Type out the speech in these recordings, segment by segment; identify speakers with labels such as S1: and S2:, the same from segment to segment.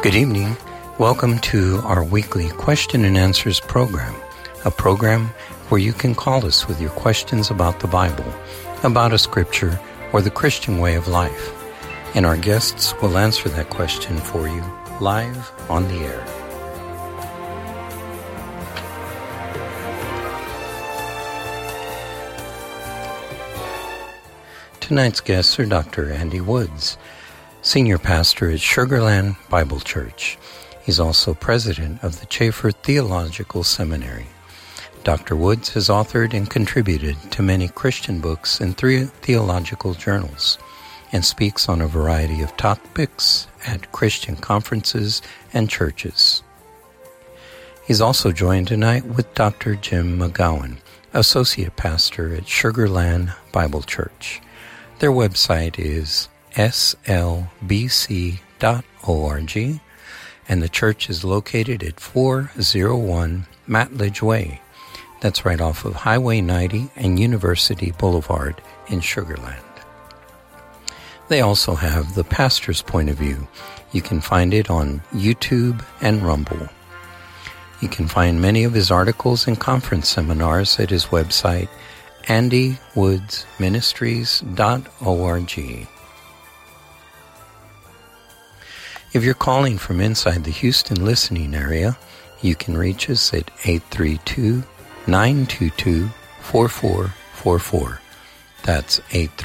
S1: Good evening. Welcome to our weekly Question and Answers program, a program where you can call us with your questions about the Bible, about a scripture, or the Christian way of life. And our guests will answer that question for you live on the air. Tonight's guests are Dr. Andy Woods, Senior Pastor at Sugar Land Bible Church. He's also President of the Chafer Theological Seminary. Dr. Woods has authored and contributed to many Christian books and 3 theological journals, and speaks on a variety of topics at Christian conferences and churches. He's also joined tonight with Dr. Jim McGowan, Associate Pastor at Sugar Land Bible Church. Their website is slbc.org, and the church is located at 401 Matledge Way. That's right off of Highway 90 and University Boulevard in Sugar Land. They also have The Pastor's Point of View. You can find it on YouTube and Rumble. You can find many of his articles and conference seminars at his website, andywoodsministries.org. If you're calling from inside the Houston listening area, you can reach us at 832-922-4444. That's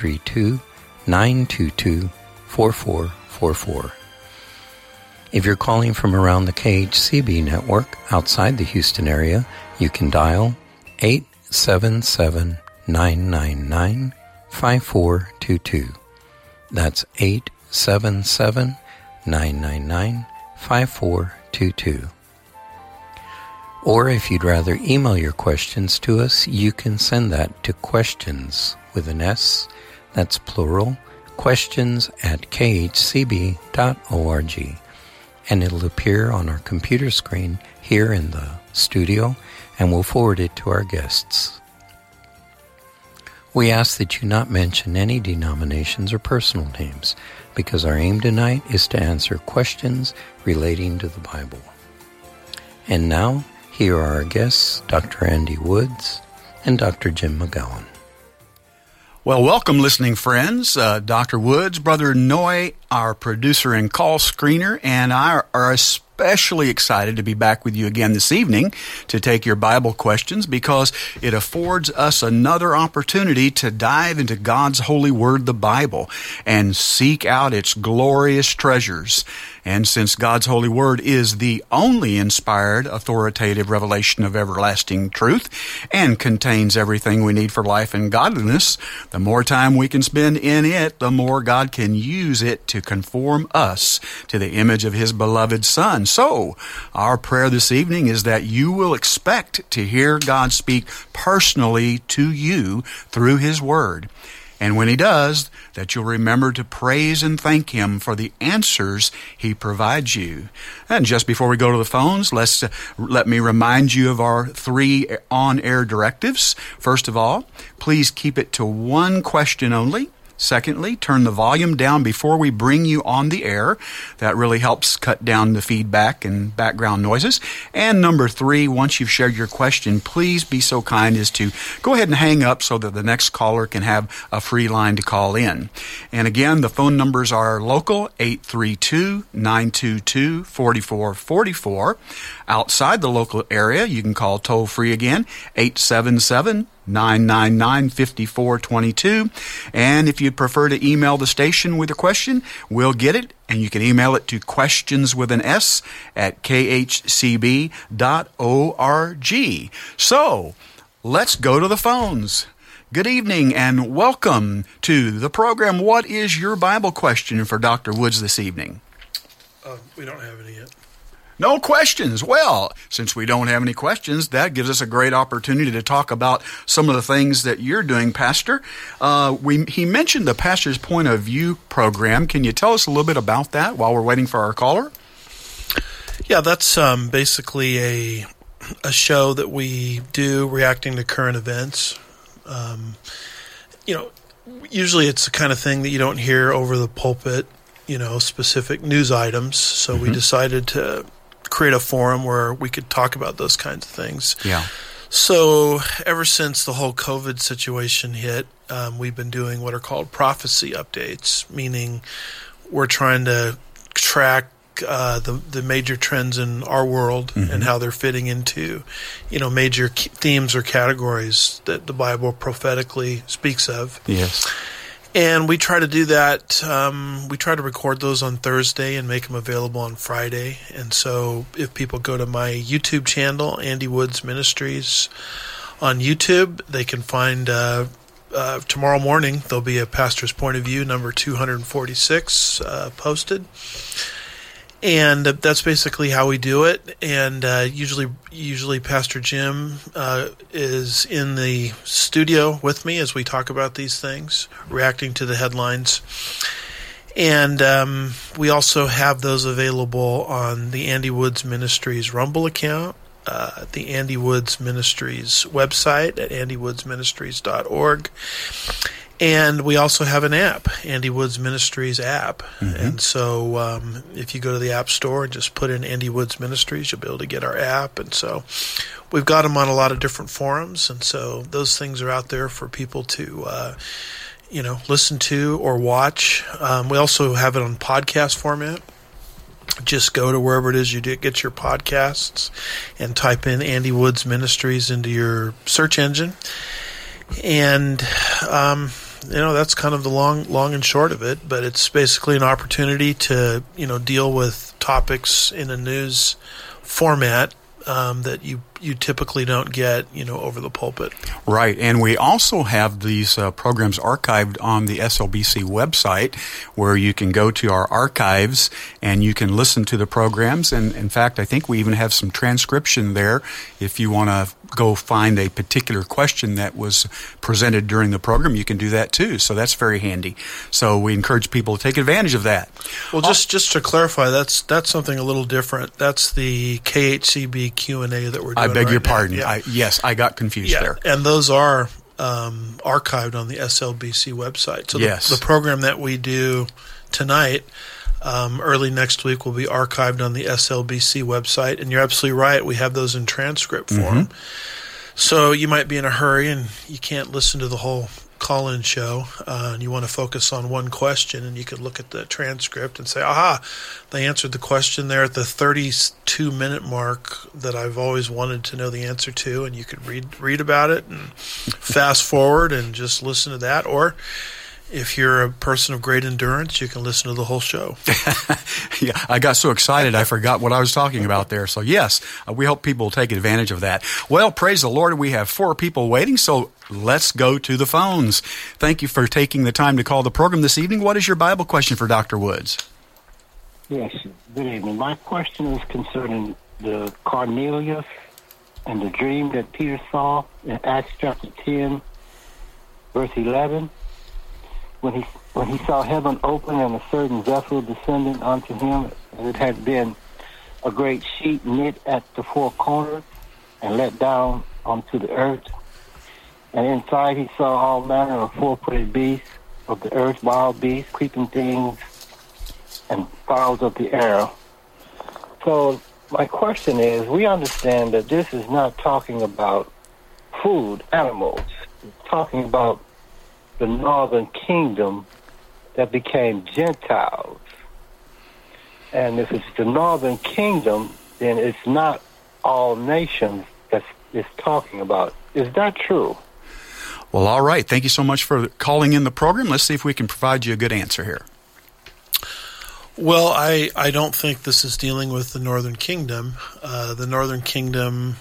S1: 832-922-4444. If you're calling from around the KHCB network outside the Houston area, you can dial 877-999-5422. That's 877-999-5422. Or if you'd rather email your questions to us, you can send that to questions with an S, that's plural, questions@khcb.org. And it'll appear on our computer screen here in the studio, and we'll forward it to our guests. We ask that you not mention any denominations or personal names, because our aim tonight is to answer questions relating to the Bible. And now, here are our guests, Dr. Andy Woods and Dr. Jim McGowan.
S2: Well, welcome, listening friends. Dr. Woods, Brother Noy, our producer and call screener, and I are especially excited to be back with you again this evening to take your Bible questions, because it affords us another opportunity to dive into God's holy word, the Bible, and seek out its glorious treasures. And since God's holy word is the only inspired, authoritative revelation of everlasting truth and contains everything we need for life and godliness, the more time we can spend in it, the more God can use it to conform us to the image of His beloved Son. So, our prayer this evening is that you will expect to hear God speak personally to you through His word. And when He does, that you'll remember to praise and thank Him for the answers He provides you. And just before we go to the phones, let me remind you of our 3 on-air directives. First of all, please keep it to 1 question only. Secondly, turn the volume down before we bring you on the air. That really helps cut down the feedback and background noises. And number 3, once you've shared your question, please be so kind as to go ahead and hang up so that the next caller can have a free line to call in. And again, the phone numbers are local, 832-922-4444. Outside the local area, you can call toll free again, 877-999-5422. And if you'd prefer to email the station with a question, we'll get it, and you can email it to questions with an S at khcb.org. So, let's go to the phones. Good evening and welcome to the program. What is your Bible question for Dr. Woods this evening?
S3: We don't have any yet.
S2: No questions. Well, since we don't have any questions, that gives us a great opportunity to talk about some of the things that you're doing, Pastor. He mentioned the Pastor's Point of View program. Can you tell us a little bit about that while we're waiting for our caller?
S3: Yeah, that's basically a show that we do reacting to current events. Usually it's the kind of thing that you don't hear over the pulpit specific news items. So we decided to create a forum where we could talk about those kinds of things.
S2: Yeah.
S3: So ever since the whole COVID situation hit, we've been doing what are called prophecy updates, meaning we're trying to track the major trends in our world and how they're fitting into, major themes or categories that the Bible prophetically speaks of.
S2: Yes.
S3: And we try to do that. We try to record those on Thursday and make them available on Friday. And so if people go to my YouTube channel, Andy Woods Ministries on YouTube, they can find tomorrow morning there'll be a Pastor's Point of View number 246 posted. And that's basically how we do it. And usually Pastor Jim is in the studio with me as we talk about these things, reacting to the headlines. And we also have those available on the Andy Woods Ministries Rumble account, the Andy Woods Ministries website at andywoodsministries.org. And we also have an app, Andy Woods Ministries app. And so if you go to the App Store and just put in Andy Woods Ministries, you'll be able to get our app. And so we've got them on a lot of different forums. And so those things are out there for people to, listen to or watch. We also have it on podcast format. Just go to wherever it is you get your podcasts and type in Andy Woods Ministries into your search engine. And, that's kind of the long and short of it, but it's basically an opportunity to, deal with topics in a news format that you typically don't get, over the pulpit.
S2: Right. And we also have these programs archived on the SLBC website where you can go to our archives and you can listen to the programs. And in fact, I think we even have some transcription there if you want to go find a particular question that was presented during the program. You can do that too. So that's very handy. So we encourage people to take advantage of that.
S3: Well, just to clarify, that's something a little different. That's the KHCB Q&A that we're doing.
S2: I beg your pardon.
S3: Yeah.
S2: I got confused there.
S3: And those are archived on the SLBC website. So the program that we do tonight, early next week, will be archived on the SLBC website. And you're absolutely right. We have those in transcript form. So you might be in a hurry and you can't listen to the whole call-in show, and you want to focus on one question, and you could look at the transcript and say, aha, they answered the question there at the 32-minute mark that I've always wanted to know the answer to, and you could read about it and fast forward and just listen to that. Or if you're a person of great endurance, you can listen to the whole show.
S2: Yeah, I got so excited I forgot what I was talking about there. So yes, we hope people take advantage of that. Well, praise the Lord, we have 4 people waiting, so let's go to the phones. Thank you for taking the time to call the program this evening. What is your Bible question for Dr. Woods?
S4: Yes, good evening. My question is concerning the Cornelius and the dream that Peter saw in Acts chapter 10, verse 11. When he saw heaven open and a certain vessel descending unto him, and it had been a great sheet knit at the 4 corners and let down onto the earth. And inside he saw all manner of 4-footed beasts of the earth, wild beasts, creeping things, and fowls of the air. So my question is, we understand that this is not talking about food, animals. It's talking about the northern kingdom that became Gentiles. And if it's the northern kingdom, then it's not all nations that it's talking about. Is that true?
S2: Well, all right. Thank you so much for calling in the program. Let's see if we can provide you a good answer here.
S3: Well, I don't think this is dealing with the northern kingdom. The northern kingdom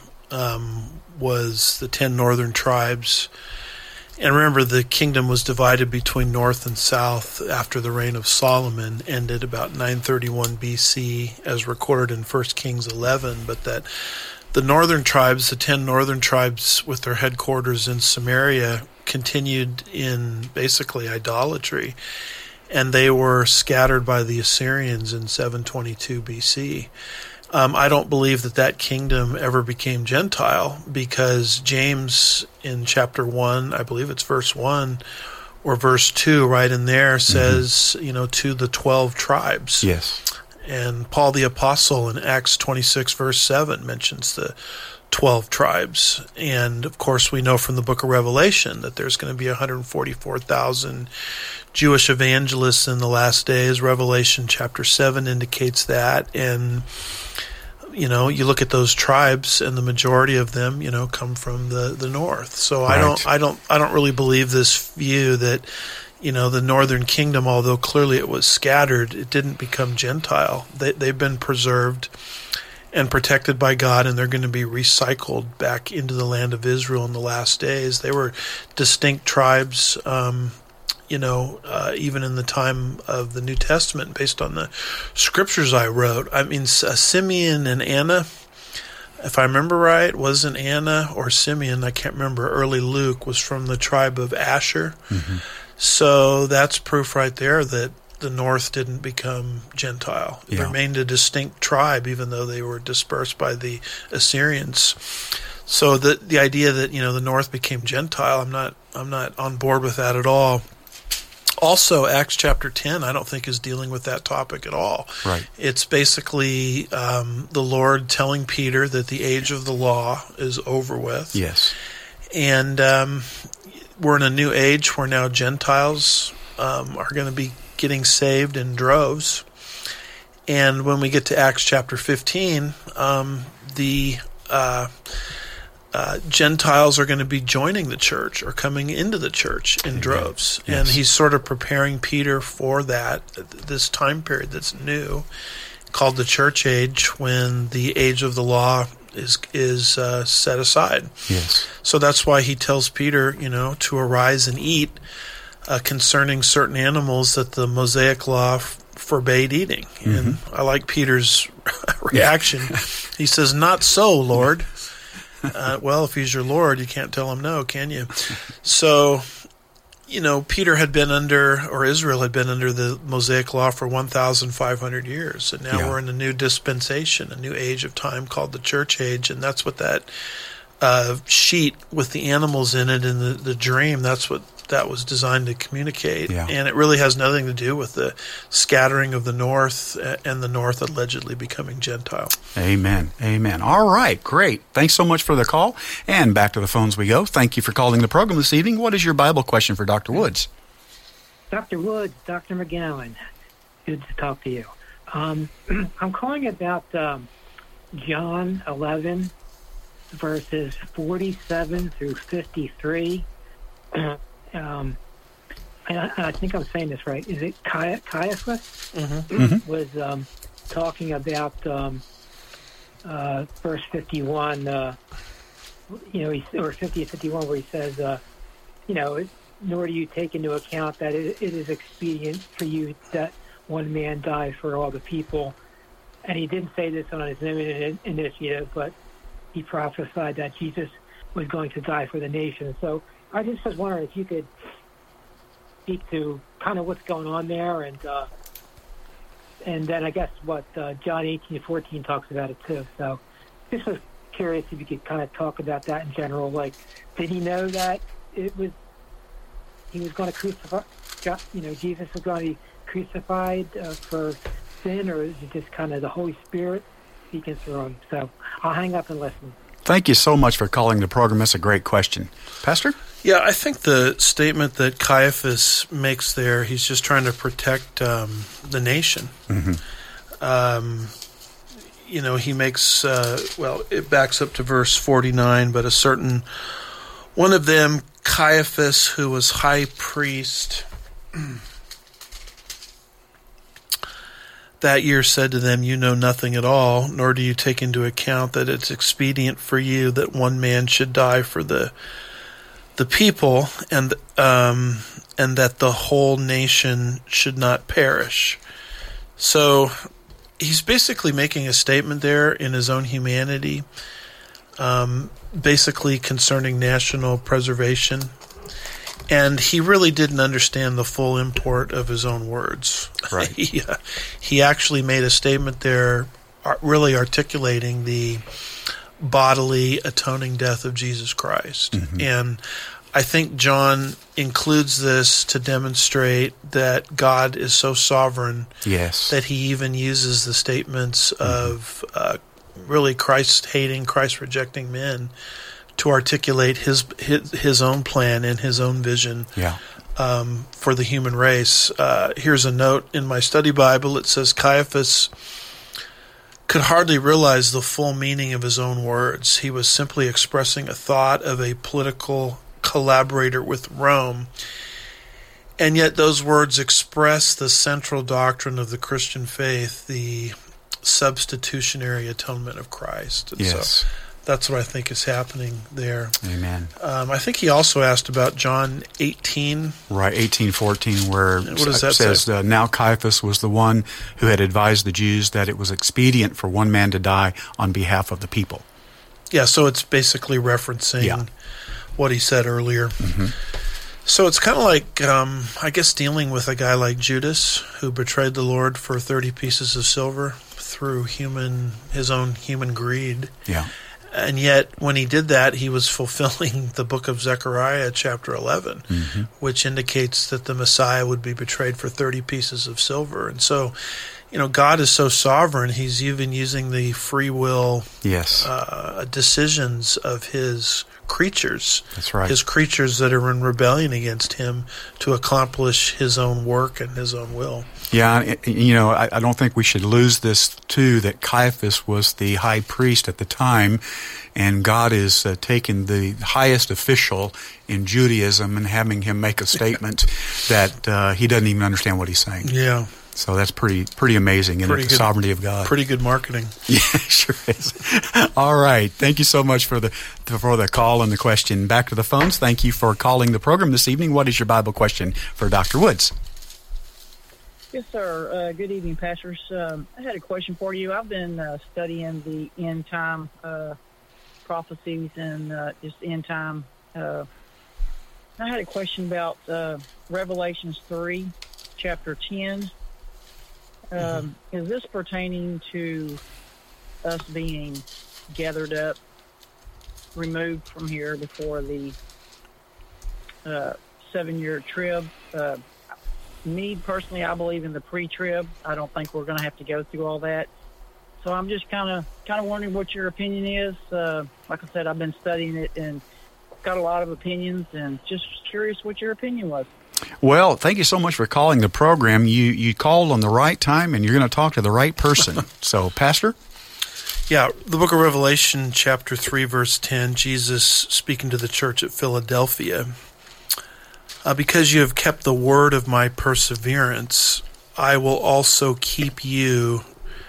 S3: was the 10 northern tribes. And remember, the kingdom was divided between north and south after the reign of Solomon, ended about 931 BC, as recorded in 1 Kings 11, but that the northern tribes, the 10 northern tribes with their headquarters in Samaria, continued in basically idolatry, and they were scattered by the Assyrians in 722 BC. I don't believe that kingdom ever became Gentile, because James in chapter 1, I believe it's verse 1, or verse 2 right in there says, to the 12 tribes.
S2: Yes.
S3: And Paul the Apostle in Acts 26, verse 7 mentions the 12 tribes. And, of course, we know from the book of Revelation that there's going to be 144,000 Jewish evangelists in the last days. Revelation chapter 7 indicates that. And, you look at those tribes, and the majority of them, come from the north. So
S2: right.
S3: I don't really believe this view that, the northern kingdom, although clearly it was scattered, it didn't become Gentile. They've been preserved and protected by God, and they're going to be recycled back into the land of Israel in the last days. They were distinct tribes, even in the time of the New Testament, based on the scriptures I wrote. I mean, Simeon and Anna, if I remember right, wasn't Anna or Simeon, I can't remember, early Luke was from the tribe of Asher. Mm-hmm. So that's proof right there that the north didn't become Gentile. It remained a distinct tribe, even though they were dispersed by the Assyrians. So the idea that the north became Gentile, I'm not on board with that at all. Also, Acts chapter 10, I don't think is dealing with that topic at all.
S2: Right.
S3: It's basically the Lord telling Peter that the age of the law is over with.
S2: Yes.
S3: And we're in a new age where now Gentiles are going to be getting saved in droves. And when we get to Acts chapter 15, the Gentiles are going to be joining the church or coming into the church in droves.
S2: Yes.
S3: And he's sort of preparing Peter for this time period that's new, called the church age, when the age of the law is set aside.
S2: Yes.
S3: So that's why he tells Peter, to arise and eat concerning certain animals that the Mosaic law forbade eating. Mm-hmm. And I like Peter's reaction. He says, "Not so, Lord." Well, if he's your Lord, you can't tell him no, can you? So, Peter had been under, or Israel had been under the Mosaic law for 1,500 years. And now we're in a new dispensation, a new age of time called the church age. And that's what that sheet with the animals in it and the dream, that's what that was designed to communicate.
S2: Yeah.
S3: And it really has nothing to do with the scattering of the north and the north allegedly becoming Gentile.
S2: Amen. Amen. All right. Great. Thanks so much for the call. And back to the phones we go. Thank you for calling the program this evening. What is your Bible question for Dr. Woods?
S5: Dr. Woods, Dr. McGowan, good to talk to you. I'm calling about John 11, verses 47 through 53. I think I'm saying this right. Is it Caiaphas?
S3: Mm-hmm.
S5: Was talking about verse 51, or 50-51, where he says, nor do you take into account that it is expedient for you that one man die for all the people. And he didn't say this on his own initiative, but he prophesied that Jesus was going to die for the nation. So I just was wondering if you could speak to kind of what's going on there, and then I guess what John 18:14 talks about it too. So just was curious if you could kind of talk about that in general. Like, did he know that he was going to crucify? Jesus was going to be crucified for sin, or is it just kind of the Holy Spirit speaking through him? So I'll hang up and listen.
S2: Thank you so much for calling the program. That's a great question. Pastor?
S3: Yeah, I think the statement that Caiaphas makes there, he's just trying to protect the nation. Mm-hmm. He makes, it backs up to verse 49, but a certain one of them, Caiaphas, who was high priest, that year said to them, "You know nothing at all, nor do you take into account that it's expedient for you that one man should die for the people, and that the whole nation should not perish." So he's basically making a statement there in his own humanity, basically concerning national preservation. And he really didn't understand the full import of his own words.
S2: Right.
S3: He actually made a statement there really articulating the bodily atoning death of Jesus Christ. Mm-hmm. And I think John includes this to demonstrate that God is so sovereign that he even uses the statements of really Christ-hating, Christ-rejecting men to articulate his own plan and his own vision for the human race. Here's a note in my study Bible. It says, Caiaphas could hardly realize the full meaning of his own words. He was simply expressing a thought of a political collaborator with Rome, and yet those words express the central doctrine of the Christian faith, the substitutionary atonement of Christ. And so that's what I think is happening there.
S2: Amen.
S3: I think he also asked about John 18.
S2: Right, 18:14, where
S3: what does that
S2: it says,
S3: say?
S2: Now Caiaphas was the one who had advised the Jews that it was expedient for one man to die on behalf of the people.
S3: Yeah, so it's basically referencing what he said earlier. So it's kind of like, I guess, dealing with a guy like Judas, who betrayed the Lord for 30 pieces of silver through his own human greed.
S2: Yeah.
S3: And yet, when he did that, he was fulfilling the book of Zechariah, chapter 11, which indicates that the Messiah would be betrayed for 30 pieces of silver. And so, God is so sovereign, he's even using the free will decisions of his creatures.
S2: That's right.
S3: His creatures that are in rebellion against him to accomplish his own work and his own will.
S2: Yeah, I don't think we should lose this, too, that Caiaphas was the high priest at the time, and God is taking the highest official in Judaism and having him make a statement that he doesn't even understand what he's saying.
S3: Yeah.
S2: So that's pretty amazing, and the sovereignty of God.
S3: Pretty good marketing.
S2: Yeah, sure is. All right. Thank you so much for the call and the question. Back to the phones. Thank you for calling the program this evening. What is your Bible question for Dr. Woods?
S6: Yes, sir. Good evening, pastors. I had a question for you. I've been studying the end time prophecies and just end time. I had a question about Revelations 3, chapter 10. Is this pertaining to us being gathered up, removed from here before the 7-year trib? Me, personally, I believe in the pre-trib. I don't think we're going to have to go through all that. So I'm just kind of wondering what your opinion is. Like I said, I've been studying it and got a lot of opinions, and just curious what your opinion was.
S2: Well, thank you so much for calling the program. You called on the right time, and you're going to talk to the right person. So, Pastor?
S3: Yeah, the book of Revelation, chapter 3, verse 10, Jesus speaking to the church at Philadelphia. Because you have kept the word of my perseverance, I will also keep you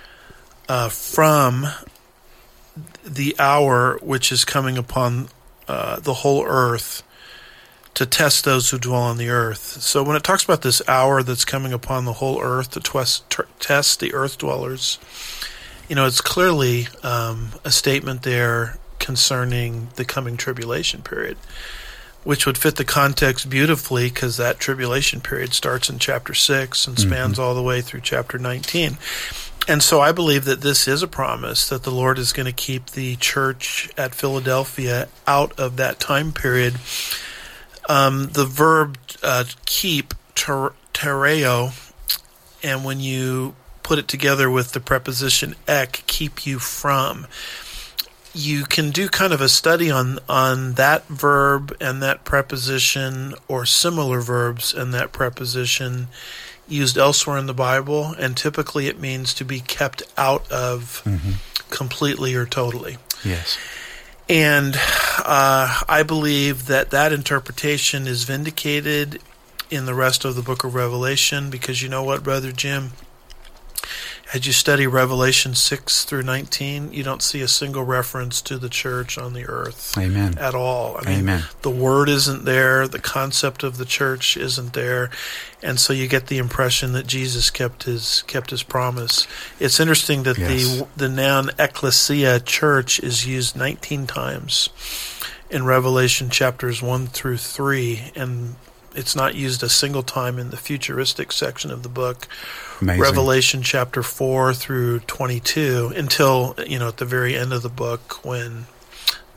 S3: from the hour which is coming upon the whole earth, to test those who dwell on the earth. So when it talks about this hour that's coming upon the whole earth to test the earth dwellers, it's clearly a statement there concerning the coming tribulation period, which would fit the context beautifully because that tribulation period starts in chapter 6 and spans all the way through chapter 19. And so I believe that this is a promise that the Lord is going to keep the church at Philadelphia out of that time period. The verb keep, tereo, and when you put it together with the preposition ek, keep you from, you can do kind of a study on that verb and that preposition, or similar verbs and that preposition used elsewhere in the Bible, and typically it means to be kept out of completely or totally.
S2: Yes.
S3: And I believe that interpretation is vindicated in the rest of the book of Revelation, because you know what, Brother Jim? As you study Revelation 6 through 19, you don't see a single reference to the church on the earth.
S2: Amen.
S3: At all. I mean, the word isn't there, the concept of the church isn't there, and so you get the impression that Jesus kept his promise. It's interesting that the noun ecclesia, church, is used 19 times in Revelation chapters 1 through 3, and it's not used a single time in the futuristic section of the book. Amazing. Revelation chapter 4 through 22, until, at the very end of the book, when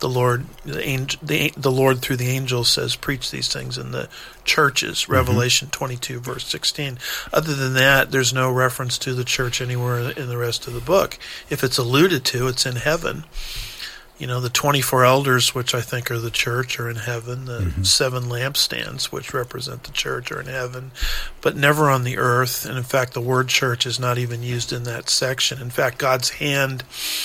S3: the Lord through the angels says, preach these things in the churches, Revelation 22, verse 16. Other than that, there's no reference to the church anywhere in the rest of the book. If it's alluded to, it's in heaven. The 24 elders, which I think are the church, are in heaven. The 7 lampstands, which represent the church, are in heaven, but never on the earth. And in fact, the word church is not even used in that section. In fact, God's hand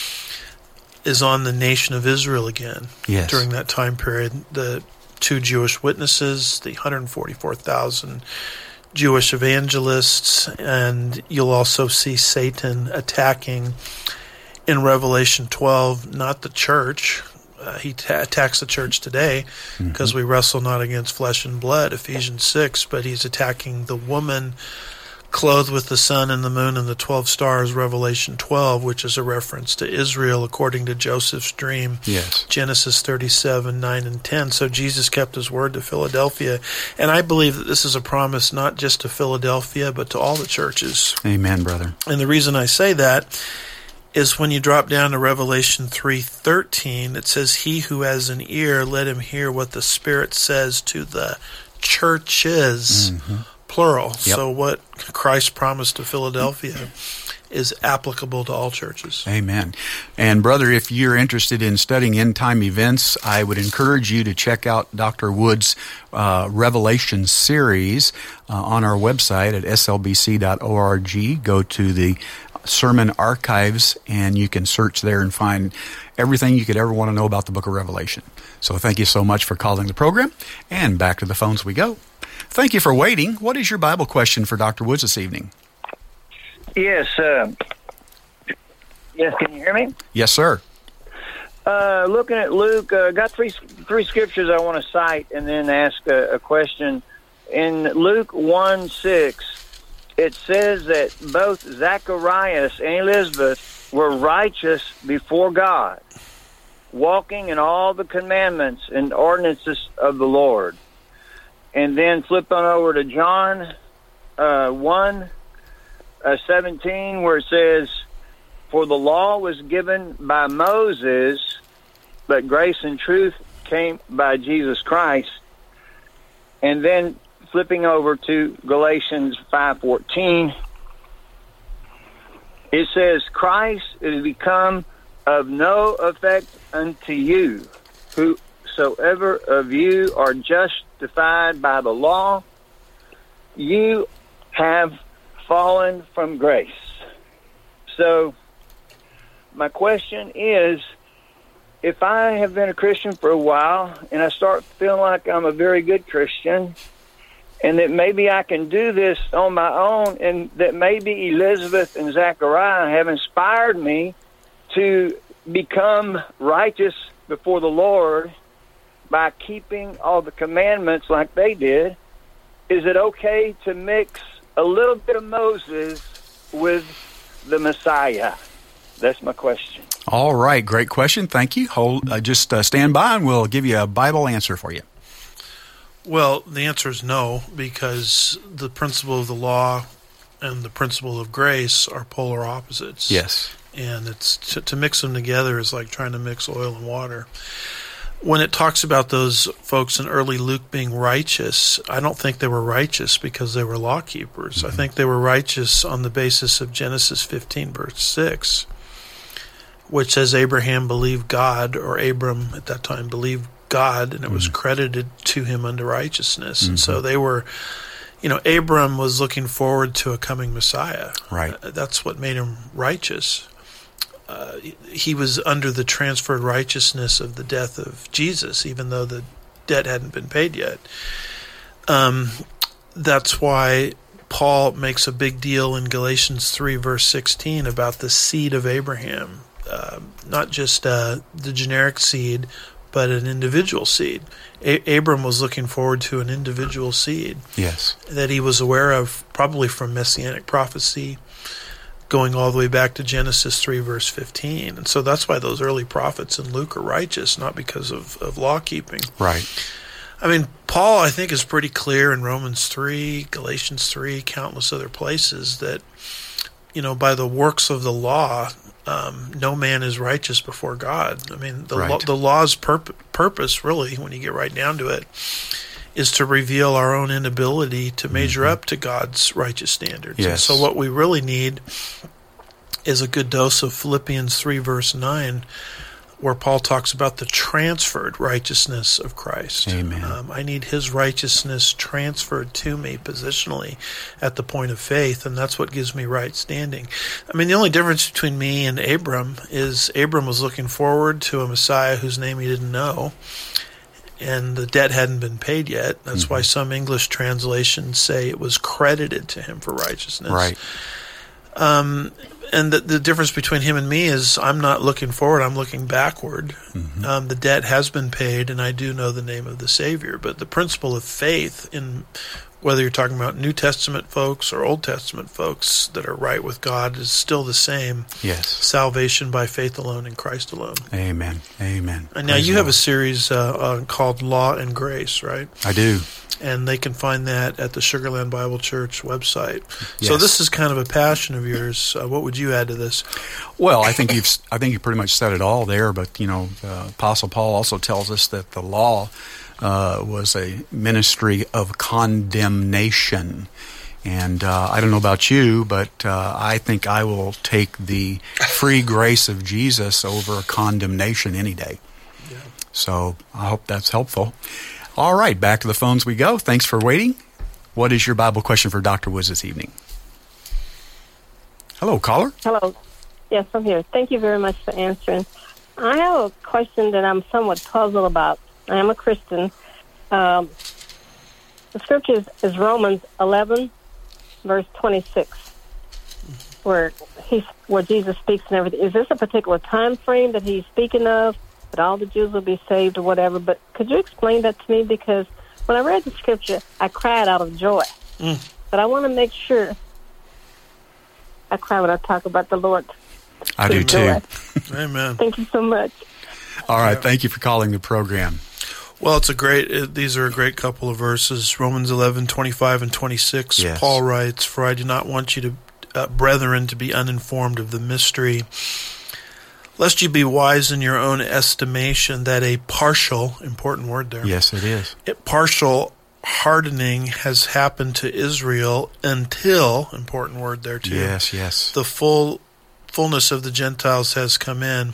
S3: is on the nation of Israel again during that time period. The 2 Jewish witnesses, the 144,000 Jewish evangelists, and you'll also see Satan attacking in Revelation 12, not the church. He attacks the church today because we wrestle not against flesh and blood, Ephesians 6, but he's attacking the woman clothed with the sun and the moon and the 12 stars, Revelation 12, which is a reference to Israel according to Joseph's dream, Genesis 37, 9, and 10. So Jesus kept his word to Philadelphia. And I believe that this is a promise not just to Philadelphia, but to all the churches.
S2: Amen, brother.
S3: And the reason I say that is when you drop down to Revelation 3:13, it says, he who has an ear, let him hear what the Spirit says to the churches, plural. So what Christ promised to Philadelphia is applicable to all churches.
S2: Amen. And brother, if you're interested in studying end-time events, I would encourage you to check out Dr. Wood's Revelation series on our website at slbc.org. Go to the sermon archives, and you can search there and find everything you could ever want to know about the book of Revelation. So thank you so much for calling the program, and back to the phones we go. Thank you for waiting. What is your Bible question for Dr. Woods this evening?
S7: Yes, can you hear me?
S2: Yes, sir.
S7: Looking at Luke, got three scriptures I want to cite and then ask a question. In Luke 1:6, it says that both Zacharias and Elizabeth were righteous before God, walking in all the commandments and ordinances of the Lord. And then flip on over to John 1:17, where it says, for the law was given by Moses, but grace and truth came by Jesus Christ. And then flipping over to Galatians 5:14, it says, Christ is become of no effect unto you, whosoever of you are justified by the law, you have fallen from grace. So my question is, if I have been a Christian for a while and I start feeling like I'm a very good Christian, and that maybe I can do this on my own, and that maybe Elizabeth and Zachariah have inspired me to become righteous before the Lord by keeping all the commandments like they did, is it okay to mix a little bit of Moses with the Messiah? That's my question.
S2: All right, great question. Thank you. Just stand by and we'll give you a Bible answer for you.
S3: Well, the answer is no, because the principle of the law and the principle of grace are polar opposites.
S2: Yes.
S3: And it's to mix them together is like trying to mix oil and water. When it talks about those folks in early Luke being righteous, I don't think they were righteous because they were law keepers. I think they were righteous on the basis of Genesis 15, verse 6, which says Abraham believed God, or Abram at that time believed God, and it was credited to him unto righteousness. And so they were, Abram was looking forward to a coming Messiah.
S2: Right.
S3: That's what made him righteous. He was under the transferred righteousness of the death of Jesus, even though the debt hadn't been paid yet. That's why Paul makes a big deal in Galatians 3, verse 16 about the seed of Abraham. Not just the generic seed, but an individual seed. Abram was looking forward to an individual seed.
S2: Yes.
S3: That he was aware of, probably from Messianic prophecy, going all the way back to Genesis 3, verse 15. And so that's why those early prophets in Luke are righteous, not because of law keeping.
S2: Right.
S3: I mean, Paul, I think, is pretty clear in Romans 3, Galatians 3, countless other places that, by the works of the law, no man is righteous before God. I mean,
S2: Right.
S3: the law's purpose, really, when you get right down to it, is to reveal our own inability to measure up to God's righteous standards.
S2: Yes.
S3: And so what we really need is a good dose of Philippians 3, verse 9, where Paul talks about the transferred righteousness of Christ.
S2: Amen.
S3: I need his righteousness transferred to me positionally at the point of faith, and that's what gives me right standing. I mean, the only difference between me and Abram is Abram was looking forward to a Messiah whose name he didn't know, and the debt hadn't been paid yet. That's why some English translations say it was credited to him for righteousness.
S2: Right.
S3: And the difference between him and me is I'm not looking forward, I'm looking backward. The debt has been paid, and I do know the name of the Savior. But the principle of faith, in whether you're talking about New Testament folks or Old Testament folks that are right with God, is still the same.
S2: Yes.
S3: Salvation by faith alone in Christ alone.
S2: Amen. Amen.
S3: And now
S2: Praise
S3: you
S2: the
S3: have a
S2: Lord.
S3: series called Law and Grace, right?
S2: I do.
S3: And they can find that at the Sugar Land Bible Church website. So
S2: Yes.
S3: this is kind of a passion of yours. What would you add to this?
S2: Well, I think you pretty much said it all there. But Apostle Paul also tells us that the law was a ministry of condemnation. And I don't know about you, but I think I will take the free grace of Jesus over condemnation any day.
S3: Yeah.
S2: So I hope that's helpful. All right, back to the phones we go. Thanks for waiting. What is your Bible question for Dr. Woods this evening? Hello, caller.
S8: Hello. Yes, I'm here. Thank you very much for answering. I have a question that I'm somewhat puzzled about. I am a Christian. The scripture is Romans 11, verse 26, where Jesus speaks and everything. Is this a particular time frame that he's speaking of, that all the Jews will be saved or whatever? But could you explain that to me? Because when I read the scripture, I cried out of joy. But I want to make sure I cry when I talk about the Lord.
S2: I do too.
S3: Amen.
S8: Thank you so much.
S2: All right, thank you for calling the program.
S3: Well, these are a great couple of verses. Romans 11, 25 and 26.
S2: Yes.
S3: Paul writes, "For I do not want you to, brethren, to be uninformed of the mystery, lest you be wise in your own estimation, that a partial," important word there.
S2: Yes, it is.
S3: Partial hardening has happened to Israel until, important word there too.
S2: Yes.
S3: The fullness of the Gentiles has come in.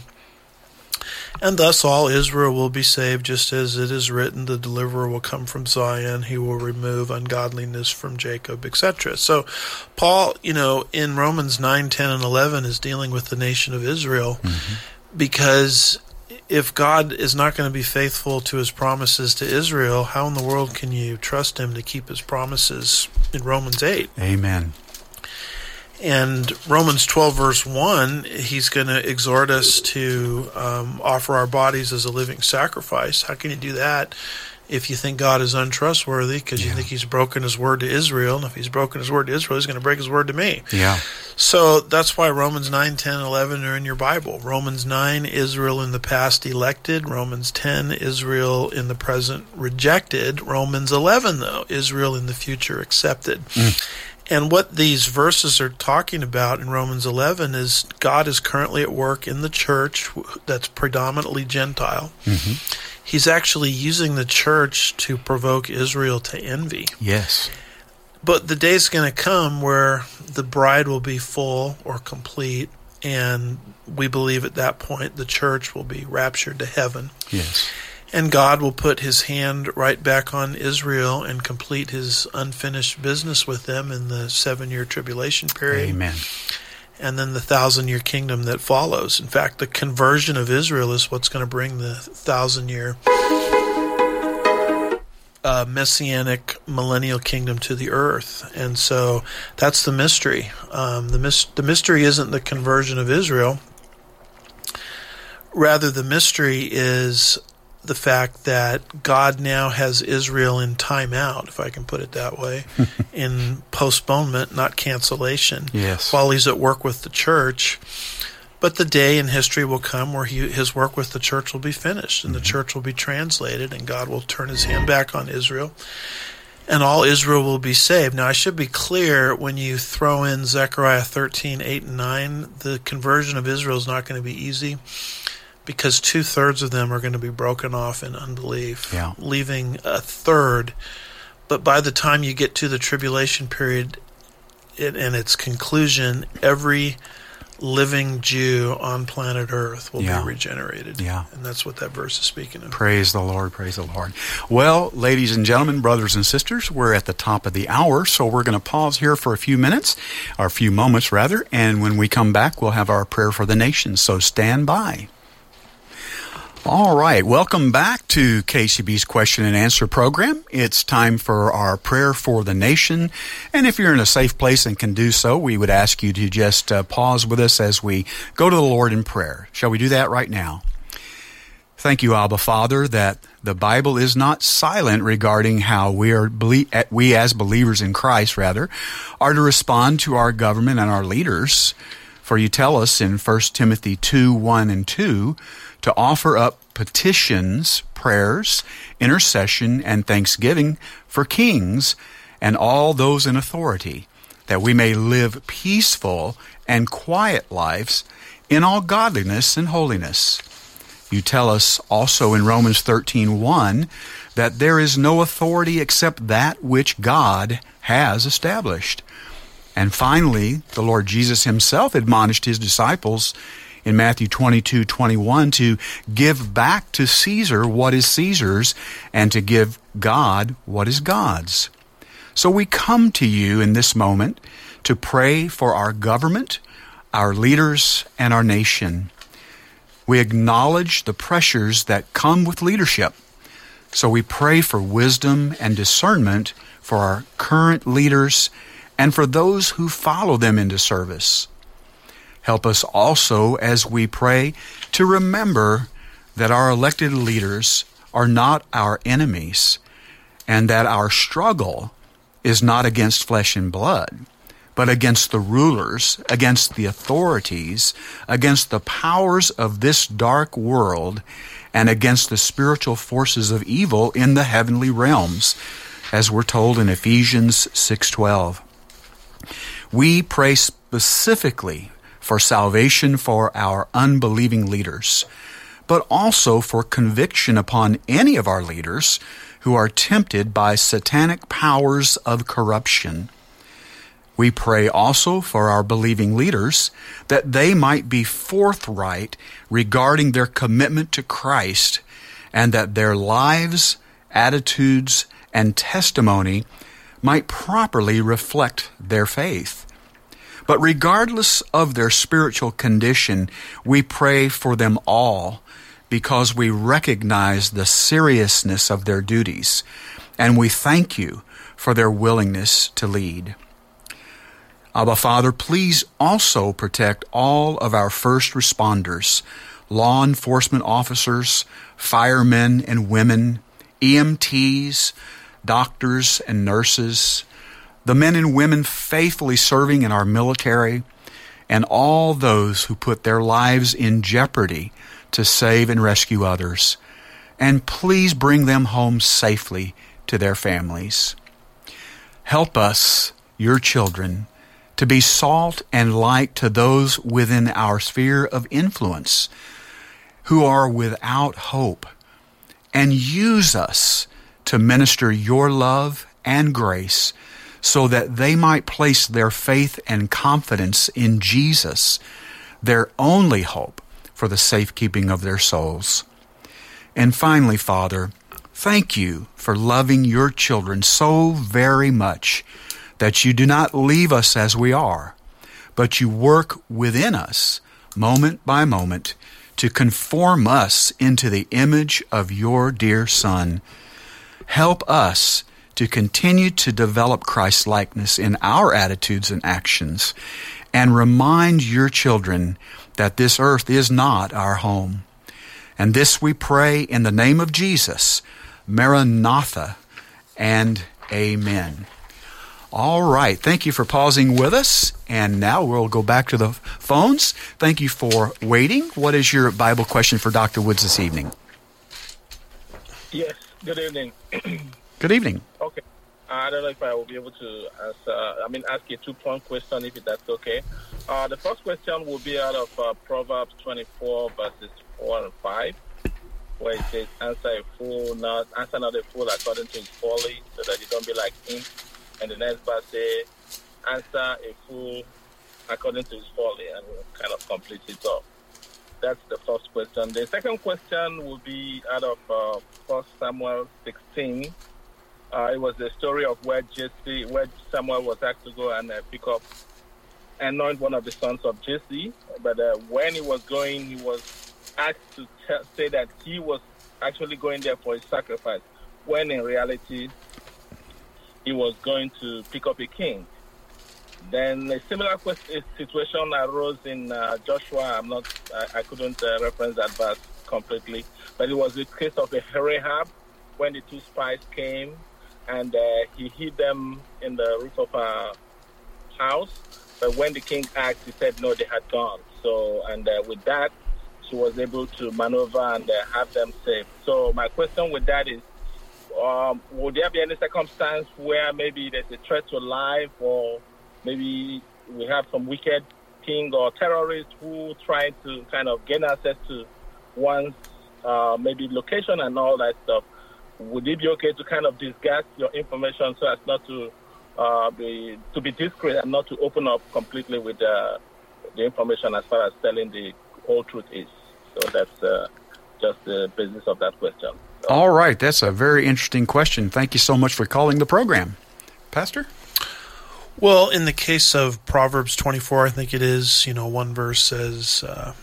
S3: And thus all Israel will be saved, just as it is written, the deliverer will come from Zion, he will remove ungodliness from Jacob, etc. So Paul, in Romans 9, 10, and 11 is dealing with the nation of Israel, because if God is not going to be faithful to his promises to Israel, how in the world can you trust him to keep his promises in Romans 8?
S2: Amen.
S3: And Romans 12, verse 1, he's going to exhort us to offer our bodies as a living sacrifice. How can you do that if you think God is untrustworthy because you think he's broken his word to Israel? And if he's broken his word to Israel, he's going to break his word to me.
S2: Yeah.
S3: So that's why Romans 9, 10, 11 are in your Bible. Romans 9, Israel in the past elected. Romans 10, Israel in the present rejected. Romans 11, though, Israel in the future accepted. And what these verses are talking about in Romans 11 is God is currently at work in the church that's predominantly Gentile. He's actually using the church to provoke Israel to envy.
S2: Yes.
S3: But the day's going to come where the bride will be full or complete, and we believe at that point the church will be raptured to heaven.
S2: Yes.
S3: And God will put his hand right back on Israel and complete his unfinished business with them in the 7-year tribulation period.
S2: Amen.
S3: And then the 1,000-year kingdom that follows. In fact, the conversion of Israel is what's going to bring the 1,000-year messianic millennial kingdom to the earth. And so that's the mystery. The mystery isn't the conversion of Israel. Rather, the mystery is the fact that God now has Israel in timeout, if I can put it that way, in postponement, not cancellation,
S2: Yes.
S3: while he's at work with the church. But the day in history will come where his work with the church will be finished, and the church will be translated, and God will turn his hand back on Israel. and all Israel will be saved. Now, I should be clear, when you throw in Zechariah 13, 8, and 9, the conversion of Israel is not going to be easy, because 2/3 of them are going to be broken off in unbelief, leaving a third. But by the time you get to the tribulation period and its conclusion, every living Jew on planet Earth will be regenerated.
S2: Yeah.
S3: And that's what that verse is speaking of.
S2: Praise the Lord, praise the Lord. Well, ladies and gentlemen, brothers and sisters, we're at the top of the hour, so we're going to pause here for a few minutes, or a few moments rather, and when we come back, we'll have our prayer for the nation, so stand by. All right, welcome back to KCB's Question and Answer program. It's time for our prayer for the nation. And if you're in a safe place and can do so, we would ask you to just pause with us as we go to the Lord in prayer. Shall we do that right now? Thank you, Abba Father, that the Bible is not silent regarding how we as believers in Christ, are to respond to our government and our leaders. For you tell us in 1 Timothy 2, 1 and 2, to offer up petitions, prayers, intercession, and thanksgiving for kings and all those in authority, that we may live peaceful and quiet lives in all godliness and holiness. You tell us also in Romans 13:1 that there is no authority except that which God has established. And finally, the Lord Jesus himself admonished his disciples in Matthew 22:21 to give back to Caesar what is Caesar's and to give God what is God's. So we come to you in this moment to pray for our government, our leaders, and our nation. We acknowledge the pressures that come with leadership. So we pray for wisdom and discernment for our current leaders and for those who follow them into service. Help us also, as we pray, to remember that our elected leaders are not our enemies and that our struggle is not against flesh and blood, but against the rulers, against the authorities, against the powers of this dark world, and against the spiritual forces of evil in the heavenly realms, as we're told in Ephesians 6:12. We pray specifically for salvation for our unbelieving leaders, but also for conviction upon any of our leaders who are tempted by satanic powers of corruption. We pray also for our believing leaders that they might be forthright regarding their commitment to Christ and that their lives, attitudes, and testimony might properly reflect their faith. But regardless of their spiritual condition, we pray for them all because we recognize the seriousness of their duties, and we thank you for their willingness to lead. Abba Father, please also protect all of our first responders, law enforcement officers, firemen and women, EMTs, doctors and nurses, the men and women faithfully serving in our military, and all those who put their lives in jeopardy to save and rescue others. And please bring them home safely to their families. Help us, your children, to be salt and light to those within our sphere of influence who are without hope, and use us to minister your love and grace so that they might place their faith and confidence in Jesus, their only hope for the safekeeping of their souls. And finally, Father, thank you for loving your children so very much that you do not leave us as we are, but you work within us, moment by moment, to conform us into the image of your dear Son. Help us to continue to develop Christ-likeness in our attitudes and actions, and remind your children that this earth is not our home. And this we pray in the name of Jesus, Maranatha, and Amen. All right. Thank you for pausing with us. And now we'll go back to the phones. Thank you for waiting. What is your Bible question for Dr. Woods this evening?
S9: Yes. Good evening.
S2: Good evening.
S9: Okay. I don't know if I will be able to ask a two-pronged question, if that's okay. The first question will be out of Proverbs 24, verses 4 and 5, where it says, answer not a fool according to his folly, so that you don't be like him. And the next verse says, answer a fool according to his folly, and we'll kind of complete it off. That's the first question. The second question will be out of 1 Samuel 16. It was the story of where Samuel was asked to go and pick up, anoint one of the sons of Jesse. But when he was going, he was asked to say that he was actually going there for a sacrifice, when in reality he was going to pick up a king. Then a similar situation arose in Joshua. I couldn't reference that verse completely, but it was the case of Rahab, when the two spies came and he hid them in the roof of her house. But when the king asked, he said no, they had gone. So, and with that, she was able to maneuver and have them safe. So my question with that is, would there be any circumstance where maybe there's a threat to life, or maybe we have some wicked king or terrorist who try to kind of gain access to one's maybe location and all that stuff? Would it be okay to kind of disguise your information so as not to be discreet and not to open up completely with the information as far as telling the whole truth is? So that's just the basis of that question. So.
S2: All right, that's a very interesting question. Thank you so much for calling the program. Pastor?
S3: Well, in the case of Proverbs 24, I think it is, one verse says,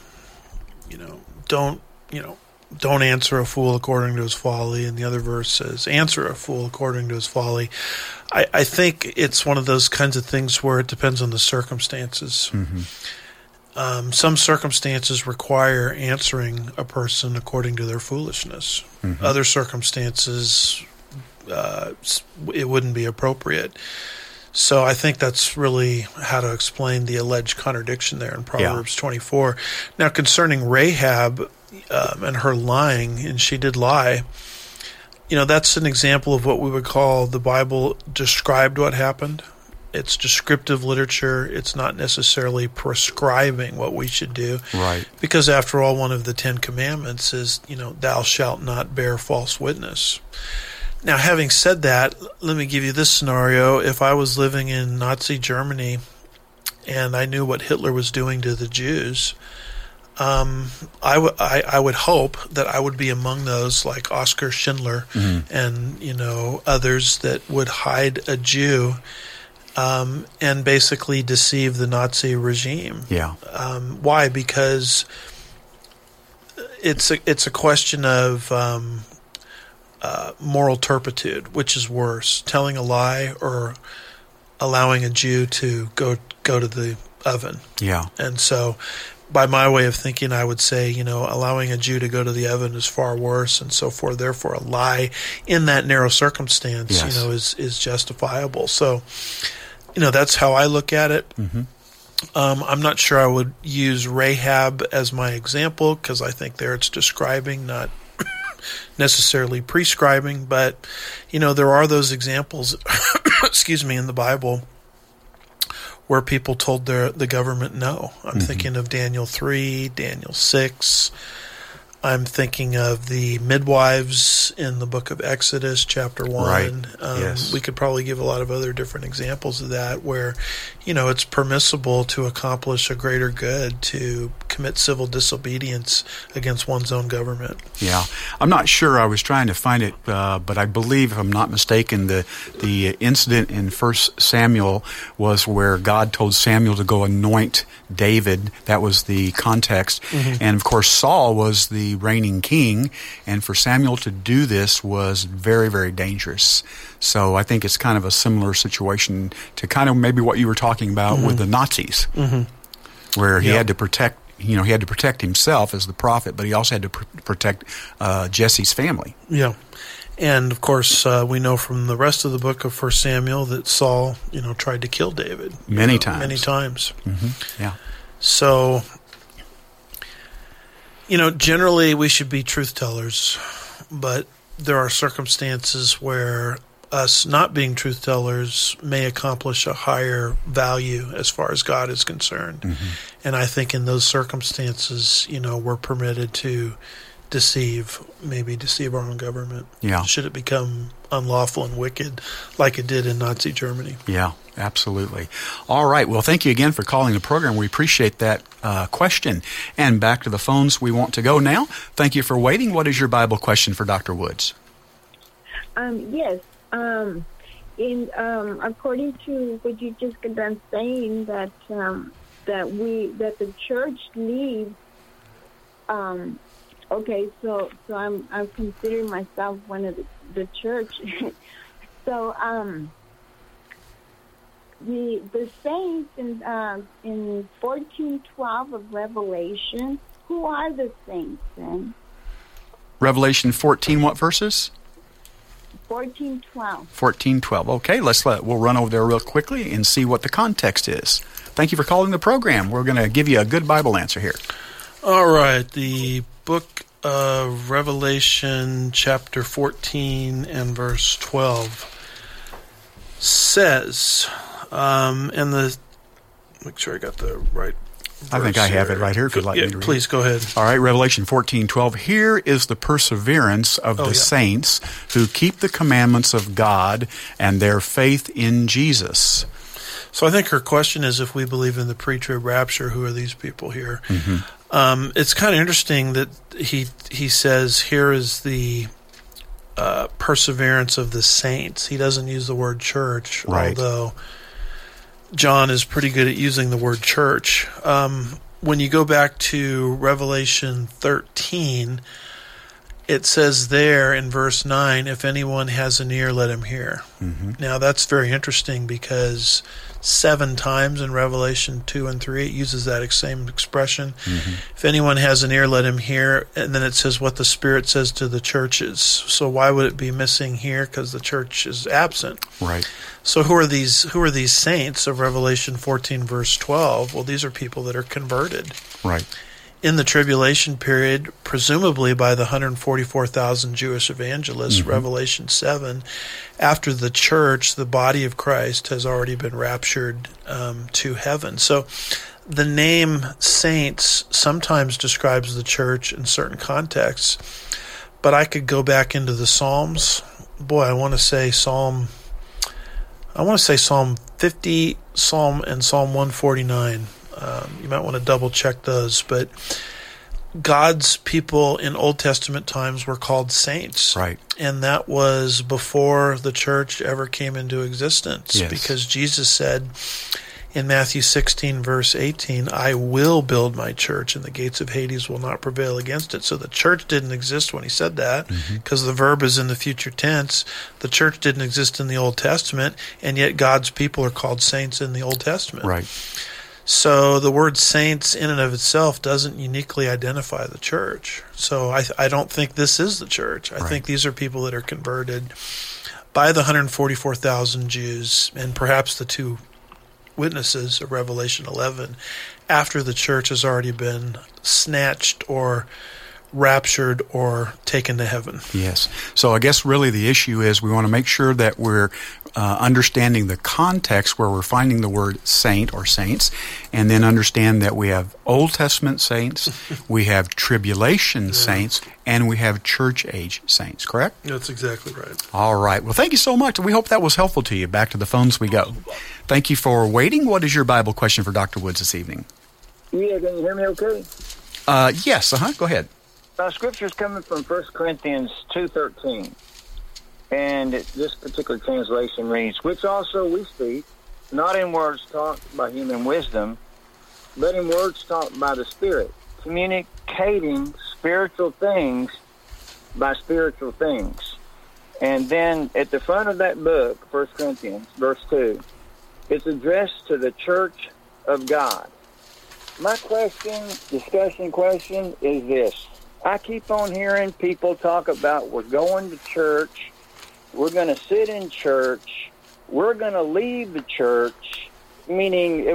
S3: don't answer a fool according to his folly, and the other verse says, answer a fool according to his folly. I think it's one of those kinds of things where it depends on the circumstances.
S2: Mm-hmm.
S3: Some circumstances require answering a person according to their foolishness.
S2: Mm-hmm.
S3: Other circumstances, it wouldn't be appropriate. So I think that's really how to explain the alleged contradiction there in Proverbs 24. Now, concerning Rahab and her lying, and she did lie, that's an example of what we would call the Bible described what happened. It's descriptive literature. It's not necessarily prescribing what we should do.
S2: Right.
S3: Because after all, one of the 10 Commandments is, thou shalt not bear false witness. Now, having said that, let me give you this scenario. If I was living in Nazi Germany and I knew what Hitler was doing to the Jews, I would hope that I would be among those like Oskar Schindler and, others that would hide a Jew and basically deceive the Nazi regime.
S2: Yeah.
S3: Why? Because it's a question of moral turpitude, which is worse, telling a lie or allowing a Jew to go to the oven.
S2: Yeah.
S3: And so by my way of thinking, I would say, allowing a Jew to go to the oven is far worse, and so forth. Therefore, a lie in that narrow circumstance, is justifiable. So, that's how I look at it.
S2: Mm-hmm.
S3: I'm not sure I would use Rahab as my example, because I think there it's describing, not necessarily prescribing. But, there are those examples, in the Bible where people told the government no. I'm thinking of Daniel 3, Daniel 6. I'm thinking of the midwives in the book of Exodus, chapter 1.
S2: Right. Yes.
S3: We could probably give a lot of other different examples of that where, it's permissible to accomplish a greater good to commit civil disobedience against one's own government.
S2: Yeah. I'm not sure. I was trying to find it, but I believe, if I'm not mistaken, the incident in 1 Samuel was where God told Samuel to go anoint David. That was the context. Mm-hmm. And, of course, Saul was the reigning king, and for Samuel to do this was very, very dangerous. So I think it's kind of a similar situation to kind of maybe what you were talking about with the Nazis, where he had to protect, he had to protect himself as the prophet, but he also had to protect Jesse's family.
S3: Yeah. And, of course, we know from the rest of the book of 1 Samuel that Saul, tried to kill David.
S2: Many times.
S3: Mm-hmm.
S2: Yeah.
S3: So, generally we should be truth tellers, but there are circumstances where us not being truth tellers may accomplish a higher value as far as God is concerned.
S2: Mm-hmm.
S3: And I think in those circumstances, we're permitted to maybe deceive our own government.
S2: Yeah.
S3: Should it become unlawful and wicked like it did in Nazi Germany.
S2: Yeah, absolutely. All right. Well, thank you again for calling the program. We appreciate that question. And back to the phones we want to go now. Thank you for waiting. What is your Bible question for Dr. Woods?
S10: Yes. According to what you just got done saying, that the church needs. Okay, so I'm considering myself one of the church. So the saints in 14:12 of Revelation, who are the saints then?
S2: Revelation 14, what verses?
S10: 14:12.
S2: 14:12. Okay, we'll run over there real quickly and see what the context is. Thank you for calling the program. We're going to give you a good Bible answer here.
S3: All right, the book of Revelation, chapter 14 and verse 12 says, make sure I got the right verse.
S2: I think I have it right here if you'd like me to read.
S3: Please go ahead.
S2: All right, Revelation 14:12. Here is the perseverance of the saints who keep the commandments of God and their faith in Jesus.
S3: So I think her question is, if we believe in the pre-trib rapture, who are these people here?
S2: Mm-hmm.
S3: It's kind of interesting that he says, here is the perseverance of the saints. He doesn't use the word church,
S2: right,
S3: although John is pretty good at using the word church. When you go back to Revelation 13, it says there in verse 9, if anyone has an ear, let him hear.
S2: Mm-hmm.
S3: Now, that's very interesting because 7 times in Revelation 2 and 3, it uses that same expression.
S2: Mm-hmm.
S3: If anyone has an ear, let him hear. And then it says what the Spirit says to the churches. So why would it be missing here? Because the church is absent.
S2: Right.
S3: So who are these saints of Revelation 14, verse 12? Well, these are people that are converted.
S2: Right.
S3: In the tribulation period, presumably by the 144,000 Jewish evangelists,
S2: mm-hmm,
S3: Revelation 7, after the church, the body of Christ, has already been raptured to heaven. So the name saints sometimes describes the church in certain contexts, but I could go back into the Psalms. Boy, I want to say Psalm 50, and Psalm 149. You might want to double check those, but God's people in Old Testament times were called saints.
S2: Right.
S3: And that was before the church ever came into existence.
S2: Yes.
S3: Because Jesus said in Matthew 16, verse 18, I will build my church and the gates of Hades will not prevail against it. So the church didn't exist when he said that because the verb is in the future tense. The church didn't exist in the Old Testament, and yet God's people are called saints in the Old Testament.
S2: Right.
S3: So the word saints in and of itself doesn't uniquely identify the church. So I don't think this is the church. I think these are people that are converted by the 144,000 Jews and perhaps the 2 witnesses of Revelation 11 after the church has already been snatched or raptured or taken to heaven.
S2: Yes. So I guess really the issue is we want to make sure that we're understanding the context where we're finding the word saint or saints, and then understand that we have Old Testament saints, we have tribulation saints, and we have church age saints, correct?
S3: That's exactly right.
S2: All right. Well, thank you so much. We hope that was helpful to you. Back to the phones we go. Thank you for waiting. What is your Bible question for Dr. Woods this evening?
S7: Yeah, can you hear me okay?
S2: Yes. Go ahead.
S7: Scripture is coming from 1 Corinthians 2:13. And this particular translation reads, which also we speak, not in words taught by human wisdom, but in words taught by the Spirit, communicating spiritual things by spiritual things. And then at the front of that book, 1 Corinthians, verse 2, it's addressed to the church of God. My discussion question is this. I keep on hearing people talk about we're going to church, we're going to sit in church, we're going to leave the church, meaning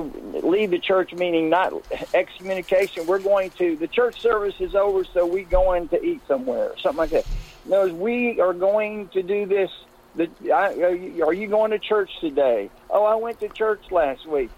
S7: not excommunication. We're going to, the church service is over, so we're going to eat somewhere, something like that. No, we are going to do this Are you going to church today? Oh, I went to church last week.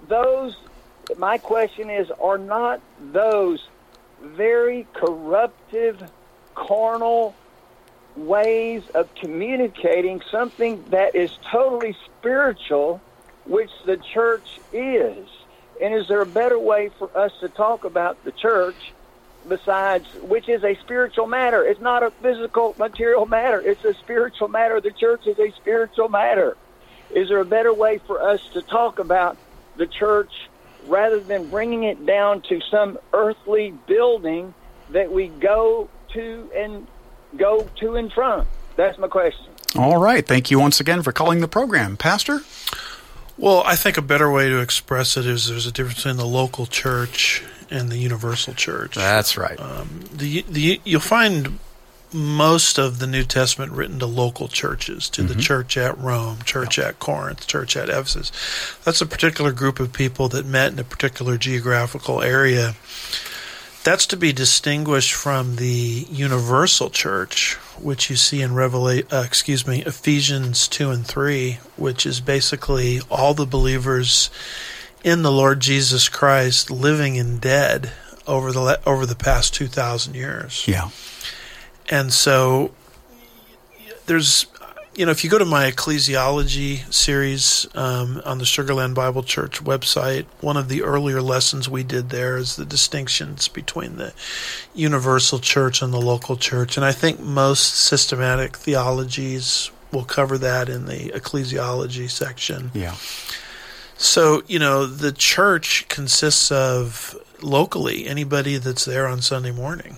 S7: My question is, are not those very corruptive, carnal ways of communicating something that is totally spiritual, which the church is? And is there a better way for us to talk about the church besides, which is a spiritual matter? It's not a physical, material matter. It's a spiritual matter. The church is a spiritual matter. Is there a better way for us to talk about the church rather than bringing it down to some earthly building that we go to and from? That's my question.
S2: All right. Thank you once again for calling the program. Pastor?
S3: Well, I think a better way to express it is there's a difference between the local church and the universal church.
S2: That's right.
S3: You'll find most of the New Testament written to local churches, to the church at Rome, church at Corinth, church at Ephesus. That's a particular group of people that met in a particular geographical area. That's to be distinguished from the universal church, which you see in Ephesians 2 and 3, which is basically all the believers in the Lord Jesus Christ, living and dead over the past 2,000 years.
S2: Yeah.
S3: And so there's, if you go to my ecclesiology series on the Sugar Land Bible Church website, one of the earlier lessons we did there is the distinctions between the universal church and the local church. And I think most systematic theologies will cover that in the ecclesiology section.
S2: Yeah.
S3: So, the church consists of, locally, anybody that's there on Sunday morning.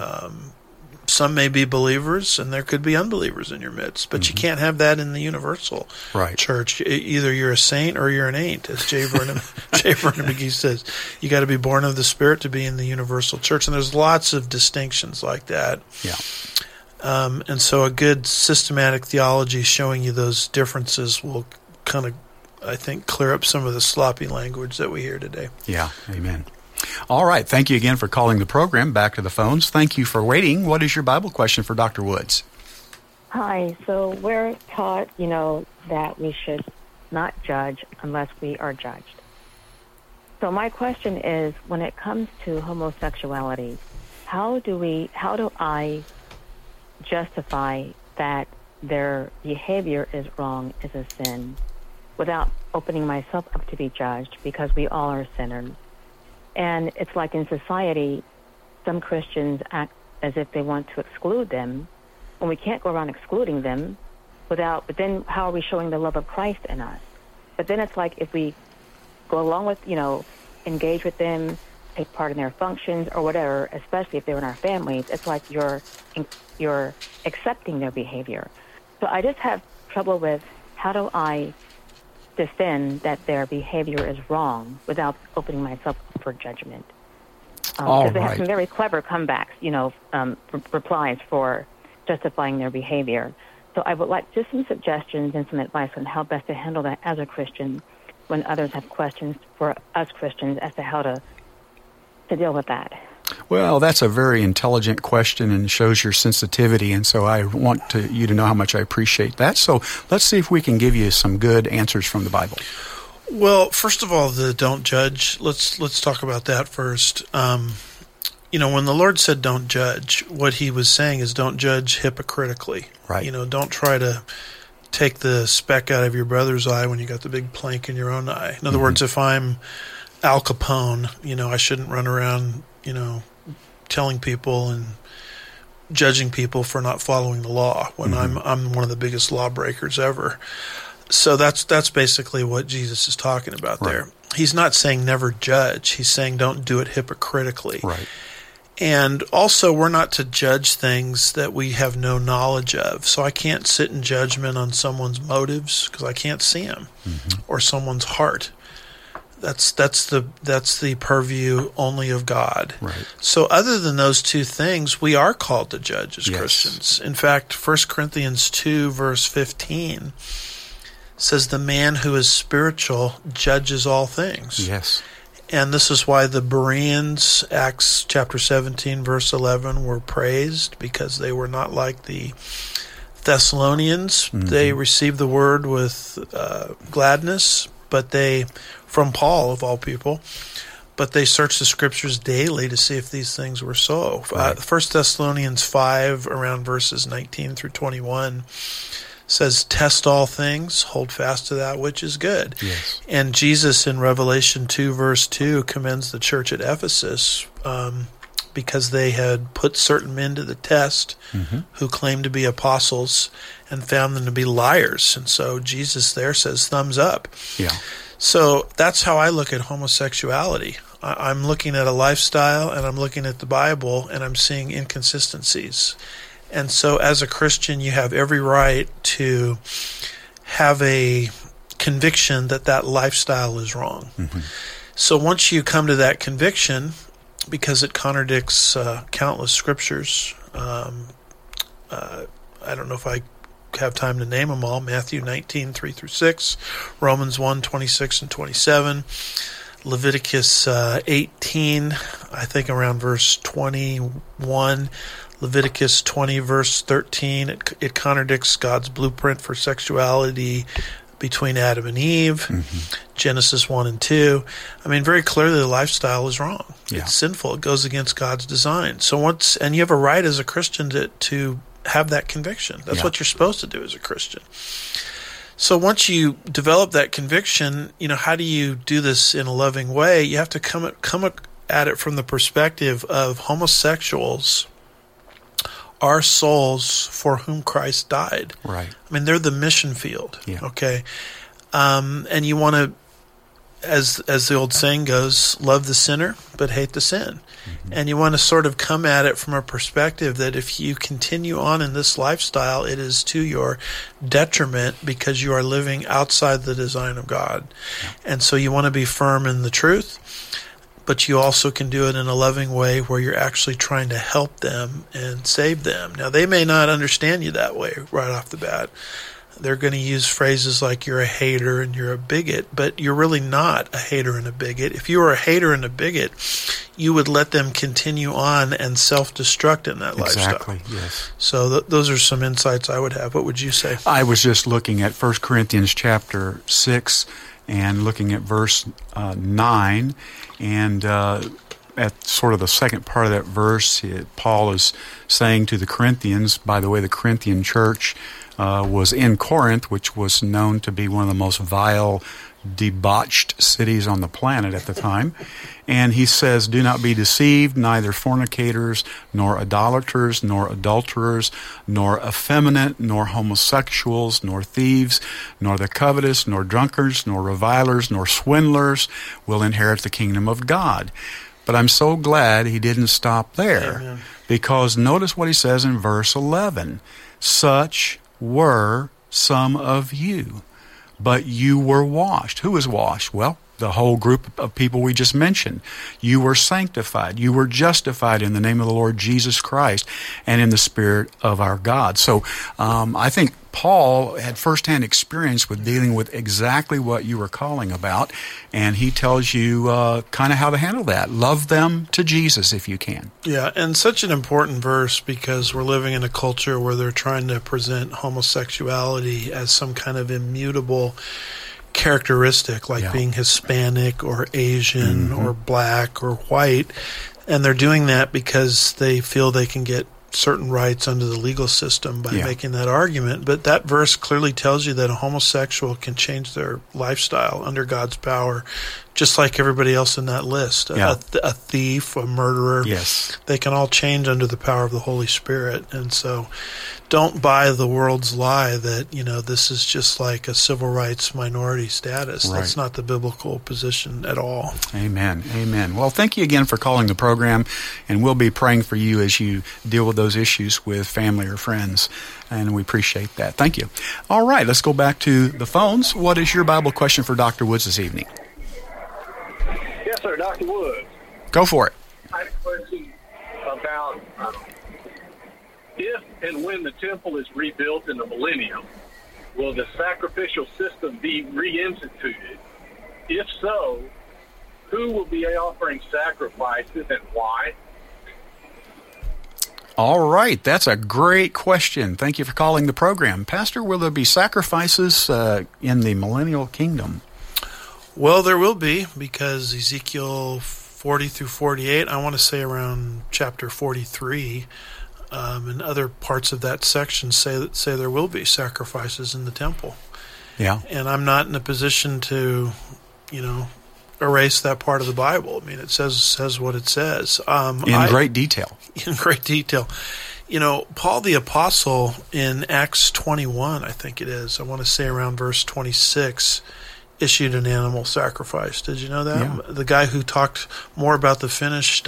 S3: Some may be believers, and there could be unbelievers in your midst, but you can't have that in the universal church. Either you're a saint or you're an ain't, as J. Vernon McGee says. You got to be born of the Spirit to be in the universal church, and there's lots of distinctions like that.
S2: Yeah.
S3: And so a good systematic theology showing you those differences will kind of, I think, clear up some of the sloppy language that we hear today.
S2: Yeah, amen. All right, thank you again for calling the program. Back to the phones. Thank you for waiting. What is your Bible question for Dr. Woods?
S11: Hi, so we're taught, that we should not judge unless we are judged. So my question is, when it comes to homosexuality, how do I justify that their behavior is wrong, is a sin, without opening myself up to be judged, because we all are sinners? And it's like in society, some Christians act as if they want to exclude them, and we can't go around excluding them but then how are we showing the love of Christ in us? But then it's like if we go along with, engage with them, take part in their functions or whatever, especially if they're in our families, it's like you're accepting their behavior. So I just have trouble with, how do I defend that their behavior is wrong without opening myself up for judgment? Because they have some very clever comebacks, replies for justifying their behavior. So I would like just some suggestions and some advice on how best to handle that as a Christian when others have questions for us Christians as to how to deal with that.
S2: Well, that's a very intelligent question and shows your sensitivity, and so I want you to know how much I appreciate that. So let's see if we can give you some good answers from the Bible.
S3: Well, first of all, the don't judge. Let's talk about that first. When the Lord said don't judge, what he was saying is don't judge hypocritically.
S2: Right.
S3: Don't try to take the speck out of your brother's eye when you got the big plank in your own eye. In other words, if I'm Al Capone, I shouldn't run around, telling people and judging people for not following the law when I'm one of the biggest lawbreakers ever. So that's basically what Jesus is talking about there. He's not saying never judge. He's saying don't do it hypocritically.
S2: Right.
S3: And also, we're not to judge things that we have no knowledge of. So I can't sit in judgment on someone's motives because I can't see them, or someone's heart. That's the purview only of God.
S2: Right.
S3: So other than those two things, we are called to judge as Christians. In fact, 1 Corinthians 2, verse 15 says the man who is spiritual judges all things.
S2: Yes.
S3: And this is why the Bereans, Acts chapter 17, verse 11, were praised, because they were not like the Thessalonians, they received the word with gladness, but from Paul of all people, but they searched the scriptures daily to see if these things were so.
S2: Right.
S3: 1 Thessalonians 5, around verses 19 through 21, says, test all things, hold fast to that which is good.
S2: Yes.
S3: And Jesus in Revelation 2, verse 2, commends the church at Ephesus because they had put certain men to the test who claimed to be apostles and found them to be liars. And so Jesus there says, thumbs up.
S2: Yeah.
S3: So that's how I look at homosexuality. I'm looking at a lifestyle, and I'm looking at the Bible, and I'm seeing inconsistencies. And so as a Christian, you have every right to have a conviction that lifestyle is wrong. So once you come to that conviction, because it contradicts countless scriptures, I don't know if I have time to name them all. Matthew 19, 3 through 6, Romans 1, 26 and 27, Leviticus 18, I think around verse 21, Leviticus 20, verse 13, it contradicts God's blueprint for sexuality between Adam and Eve, Genesis 1 and 2. I mean, very clearly the lifestyle is wrong.
S2: Yeah.
S3: It's sinful. It goes against God's design. And you have a right as a Christian to have that conviction. That's what you're supposed to do as a Christian. So once you develop that conviction, how do you do this in a loving way? You have to come at it from the perspective of homosexuals are souls for whom Christ died.
S2: Right.
S3: I mean, they're the mission field.
S2: Yeah.
S3: Okay. And you want to, as the old saying goes, love the sinner, but hate the sin. And you want to sort of come at it from a perspective that if you continue on in this lifestyle, it is to your detriment because you are living outside the design of God. And so you want to be firm in the truth, but you also can do it in a loving way where you're actually trying to help them and save them. Now, they may not understand you that way right off the bat. They're going to use phrases like you're a hater and you're a bigot, but you're really not a hater and a bigot. If you were a hater and a bigot, you would let them continue on and self-destruct in that lifestyle.
S2: Exactly, yes.
S3: So those are some insights I would have. What would you say?
S2: I was just looking at 1 Corinthians chapter 6 and looking at verse 9, and at sort of the second part of that verse, Paul is saying to the Corinthians, by the way, the Corinthian church was in Corinth, which was known to be one of the most vile, debauched cities on the planet at the time. And he says, do not be deceived, neither fornicators, nor idolaters, nor adulterers, nor effeminate, nor homosexuals, nor thieves, nor the covetous, nor drunkards, nor revilers, nor swindlers will inherit the kingdom of God. But I'm so glad he didn't stop there. Amen. Because notice what he says in verse 11. Such were some of you, but you were washed. Who was washed? Well, the whole group of people we just mentioned. You were sanctified. You were justified in the name of the Lord Jesus Christ and in the Spirit of our God. So I think Paul had firsthand experience with dealing with exactly what you were calling about, and he tells you kind of how to handle that. Love them to Jesus if you can.
S3: Yeah, and such an important verse because we're living in a culture where they're trying to present homosexuality as some kind of immutable characteristic, like being Hispanic or Asian or black or white, and they're doing that because they feel they can get certain rights under the legal system by making that argument. But that verse clearly tells you that a homosexual can change their lifestyle under God's power, just like everybody else in that list. A thief, a murderer, they can all change under the power of the Holy Spirit. And so don't buy the world's lie that, this is just like a civil rights minority status. Right. That's not the biblical position at all.
S2: Amen. Amen. Well, thank you again for calling the program, and we'll be praying for you as you deal with those issues with family or friends, and we appreciate that. Thank you. All right, let's go back to the phones. What is your Bible question for Dr. Woods this evening?
S12: Yes, sir, Dr. Woods.
S2: Go for it.
S12: I have a question about if and when the temple is rebuilt in the millennium, will the sacrificial system be reinstituted? If so, who will be offering sacrifices and why?
S2: All right, that's a great question. Thank you for calling the program. Pastor, will there be sacrifices in the millennial kingdom?
S3: Well, there will be, because Ezekiel 40 through 48, I want to say around chapter 43, and other parts of that section say there will be sacrifices in the temple.
S2: Yeah.
S3: And I'm not in a position to, erase that part of the Bible. I mean, it says what it says.
S2: In great detail.
S3: In great detail. Paul the Apostle in Acts 21, I think it is, I want to say around verse 26, issued an animal sacrifice. Did you know that?
S2: Yeah.
S3: The guy who talked more about the finished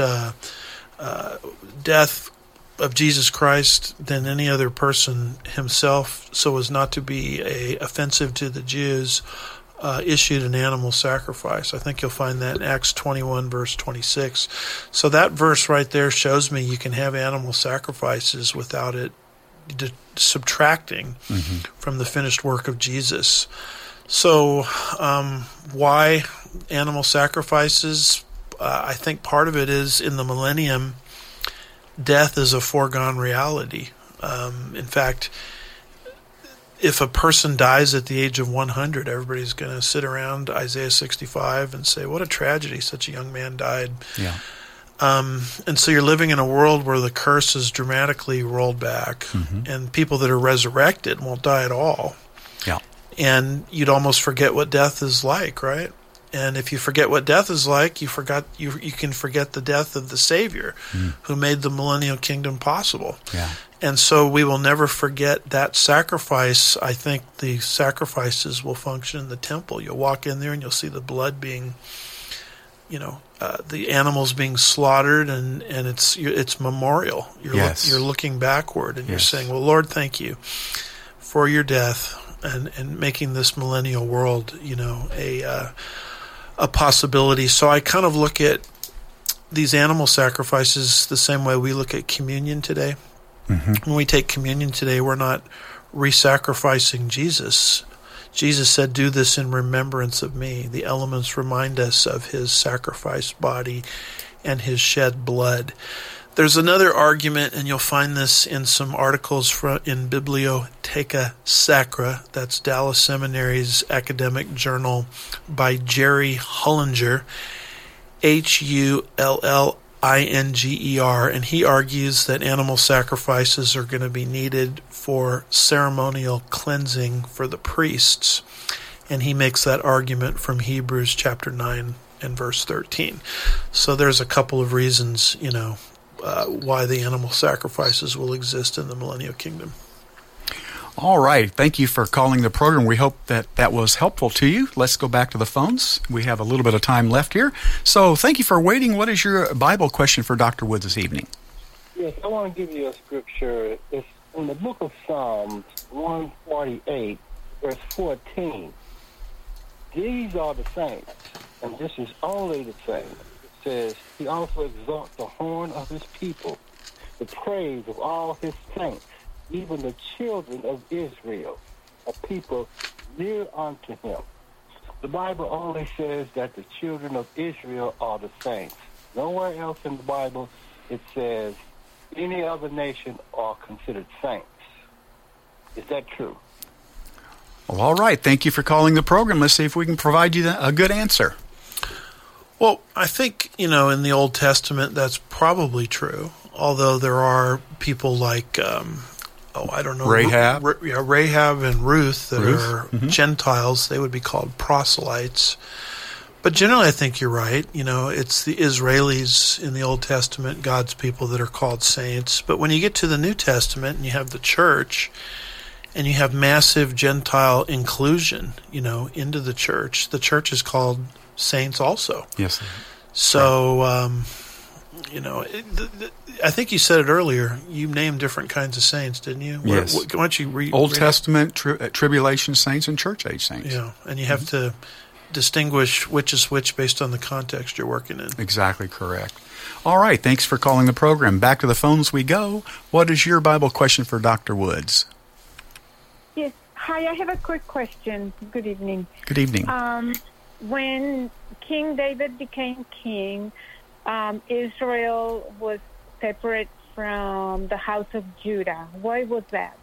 S3: death of Jesus Christ than any other person himself, so as not to be offensive to the Jews, issued an animal sacrifice. I think you'll find that in Acts 21, verse 26. So that verse right there shows me you can have animal sacrifices without it subtracting from the finished work of Jesus. So why animal sacrifices? I think part of it is in the millennium, death is a foregone reality. In fact, if a person dies at the age of 100, everybody's going to sit around Isaiah 65 and say, what a tragedy, such a young man died.
S2: Yeah.
S3: And so you're living in a world where the curse is dramatically rolled back, and people that are resurrected won't die at all.
S2: Yeah.
S3: And you'd almost forget what death is like, right? And if you forget what death is like, you can forget the death of the Savior who made the millennial kingdom possible.
S2: Yeah.
S3: And so we will never forget that sacrifice. I think the sacrifices will function in the temple. You'll walk in there and you'll see the blood being, the animals being slaughtered, and it's memorial. You're looking backward, and you're saying, well, Lord, thank you for your death and making this millennial world, a possibility. So I kind of look at these animal sacrifices the same way we look at communion today. When we take communion today, we're not re-sacrificing Jesus. Jesus said, do this in remembrance of me. The elements remind us of his sacrificed body and his shed blood. There's another argument, and you'll find this in some articles in Bibliotheca Sacra, that's Dallas Seminary's academic journal, by Jerry Hullinger, Hullinger, and he argues that animal sacrifices are going to be needed for ceremonial cleansing for the priests. And he makes that argument from Hebrews chapter 9 and verse 13. So there's a couple of reasons, why the animal sacrifices will exist in the millennial kingdom.
S2: All right. Thank you for calling the program. We hope that was helpful to you. Let's go back to the phones. We have a little bit of time left here. So thank you for waiting. What is your Bible question for Dr. Woods this evening?
S4: Yes, I want to give you a scripture. It's in the book of Psalms 148, verse 14. These are the saints, and this is only the saints. It says, he also exalts the horn of his people, the praise of all his saints, even the children of Israel, a people near unto him. The Bible only says that the children of Israel are the saints. Nowhere else in the Bible it says any other nation are considered saints. Is that true?
S2: Well, all right. Thank you for calling the program. Let's see if we can provide you a good answer.
S3: Well, I think, in the Old Testament that's probably true, although there are people like
S2: Rahab.
S3: Rahab and Ruth that are Gentiles. They would be called proselytes. But generally, I think you're right. It's the Israelis in the Old Testament, God's people, that are called saints. But when you get to the New Testament and you have the church, and you have massive Gentile inclusion, into the church is called saints also.
S2: Yes.
S3: So, I think you said it earlier. You named different kinds of saints, didn't you?
S2: Yes.
S3: Why don't you read
S2: Old Testament, tribulation saints, and church age saints.
S3: Yeah, and you have to distinguish which is which based on the context you're working in.
S2: Exactly correct. All right, thanks for calling the program. Back to the phones we go. What is your Bible question for Dr. Woods?
S13: Yes. Hi, I have a quick question. Good evening.
S2: Good evening.
S13: When King David became king, Israel was separate from the house of Judah. Why was that?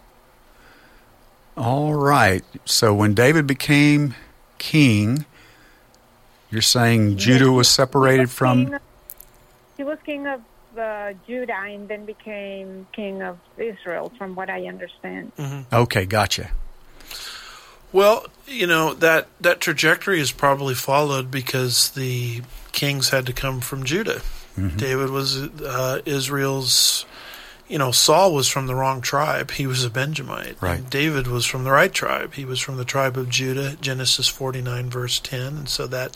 S2: All right. So when David became king, you're saying Judah was separated from...
S13: He was king of Judah and then became king of Israel, from what I understand.
S3: Mm-hmm.
S2: Okay, gotcha.
S3: Well, that trajectory is probably followed because the kings had to come from Judah. Mm-hmm. David was Israel's... Saul was from the wrong tribe. He was a Benjamite.
S2: Right.
S3: And David was from the right tribe. He was from the tribe of Judah, Genesis 49, verse 10. And so that,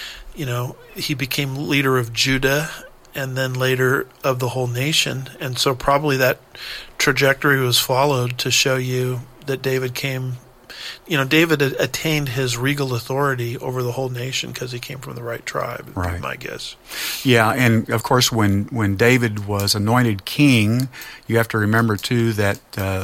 S3: he became leader of Judah and then later of the whole nation. And so probably that trajectory was followed to show you that David came... David attained his regal authority over the whole nation because he came from the right tribe, would be my guess.
S2: Yeah, and of course when David was anointed king, you have to remember too that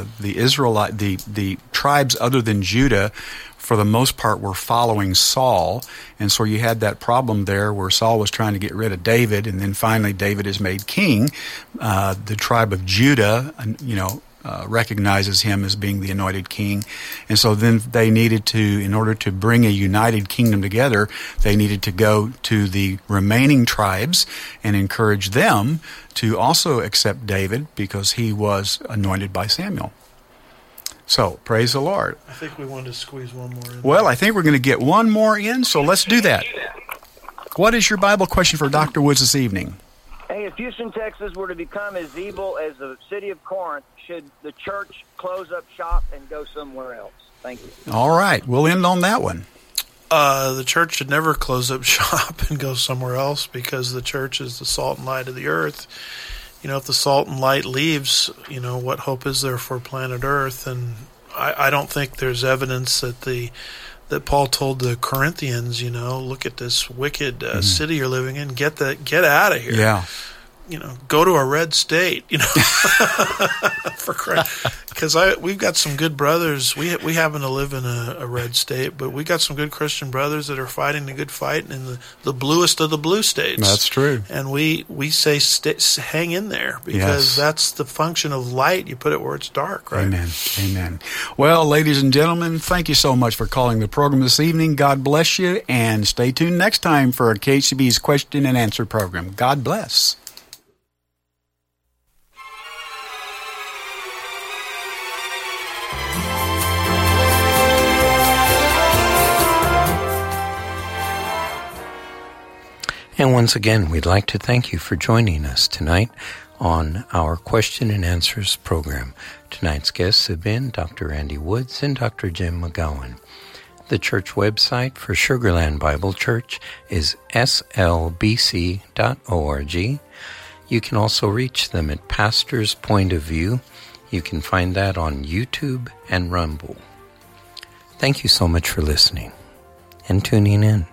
S2: the tribes other than Judah, for the most part, were following Saul, and so you had that problem there where Saul was trying to get rid of David, and then finally David is made king. The tribe of Judah, recognizes him as being the anointed king. And so then they needed to, in order to bring a united kingdom together, they needed to go to the remaining tribes and encourage them to also accept David because he was anointed by Samuel. So, praise the Lord.
S3: I think we wanted to squeeze one more in.
S2: Well, I think we're going to get one more in, so let's do that. What is your Bible question for Dr. Woods this evening?
S7: Hey, if Houston, Texas were to become as evil as the city of Corinth, should the church close up shop and go somewhere else? Thank you.
S2: All right. We'll end on that one.
S3: The church should never close up shop and go somewhere else because the church is the salt and light of the earth. If the salt and light leaves, what hope is there for planet Earth? And I don't think there's evidence that Paul told the Corinthians, look at this wicked city you're living in. Get out of here.
S2: Yeah.
S3: Go to a red state. For Christ, because we've got some good brothers. We happen to live in a red state, but we got some good Christian brothers that are fighting the good fight in the bluest of the blue states.
S2: That's true.
S3: And we say hang in there because that's the function of light. You put it where it's dark, right?
S2: Amen. Amen. Well, ladies and gentlemen, thank you so much for calling the program this evening. God bless you, and stay tuned next time for KHCB's Question and Answer program. God bless.
S1: And once again, we'd like to thank you for joining us tonight on our Question and Answers program. Tonight's guests have been Dr. Andy Woods and Dr. Jim McGowan. The church website for Sugarland Bible Church is slbc.org. You can also reach them at Pastor's Point of View. You can find that on YouTube and Rumble. Thank you so much for listening and tuning in.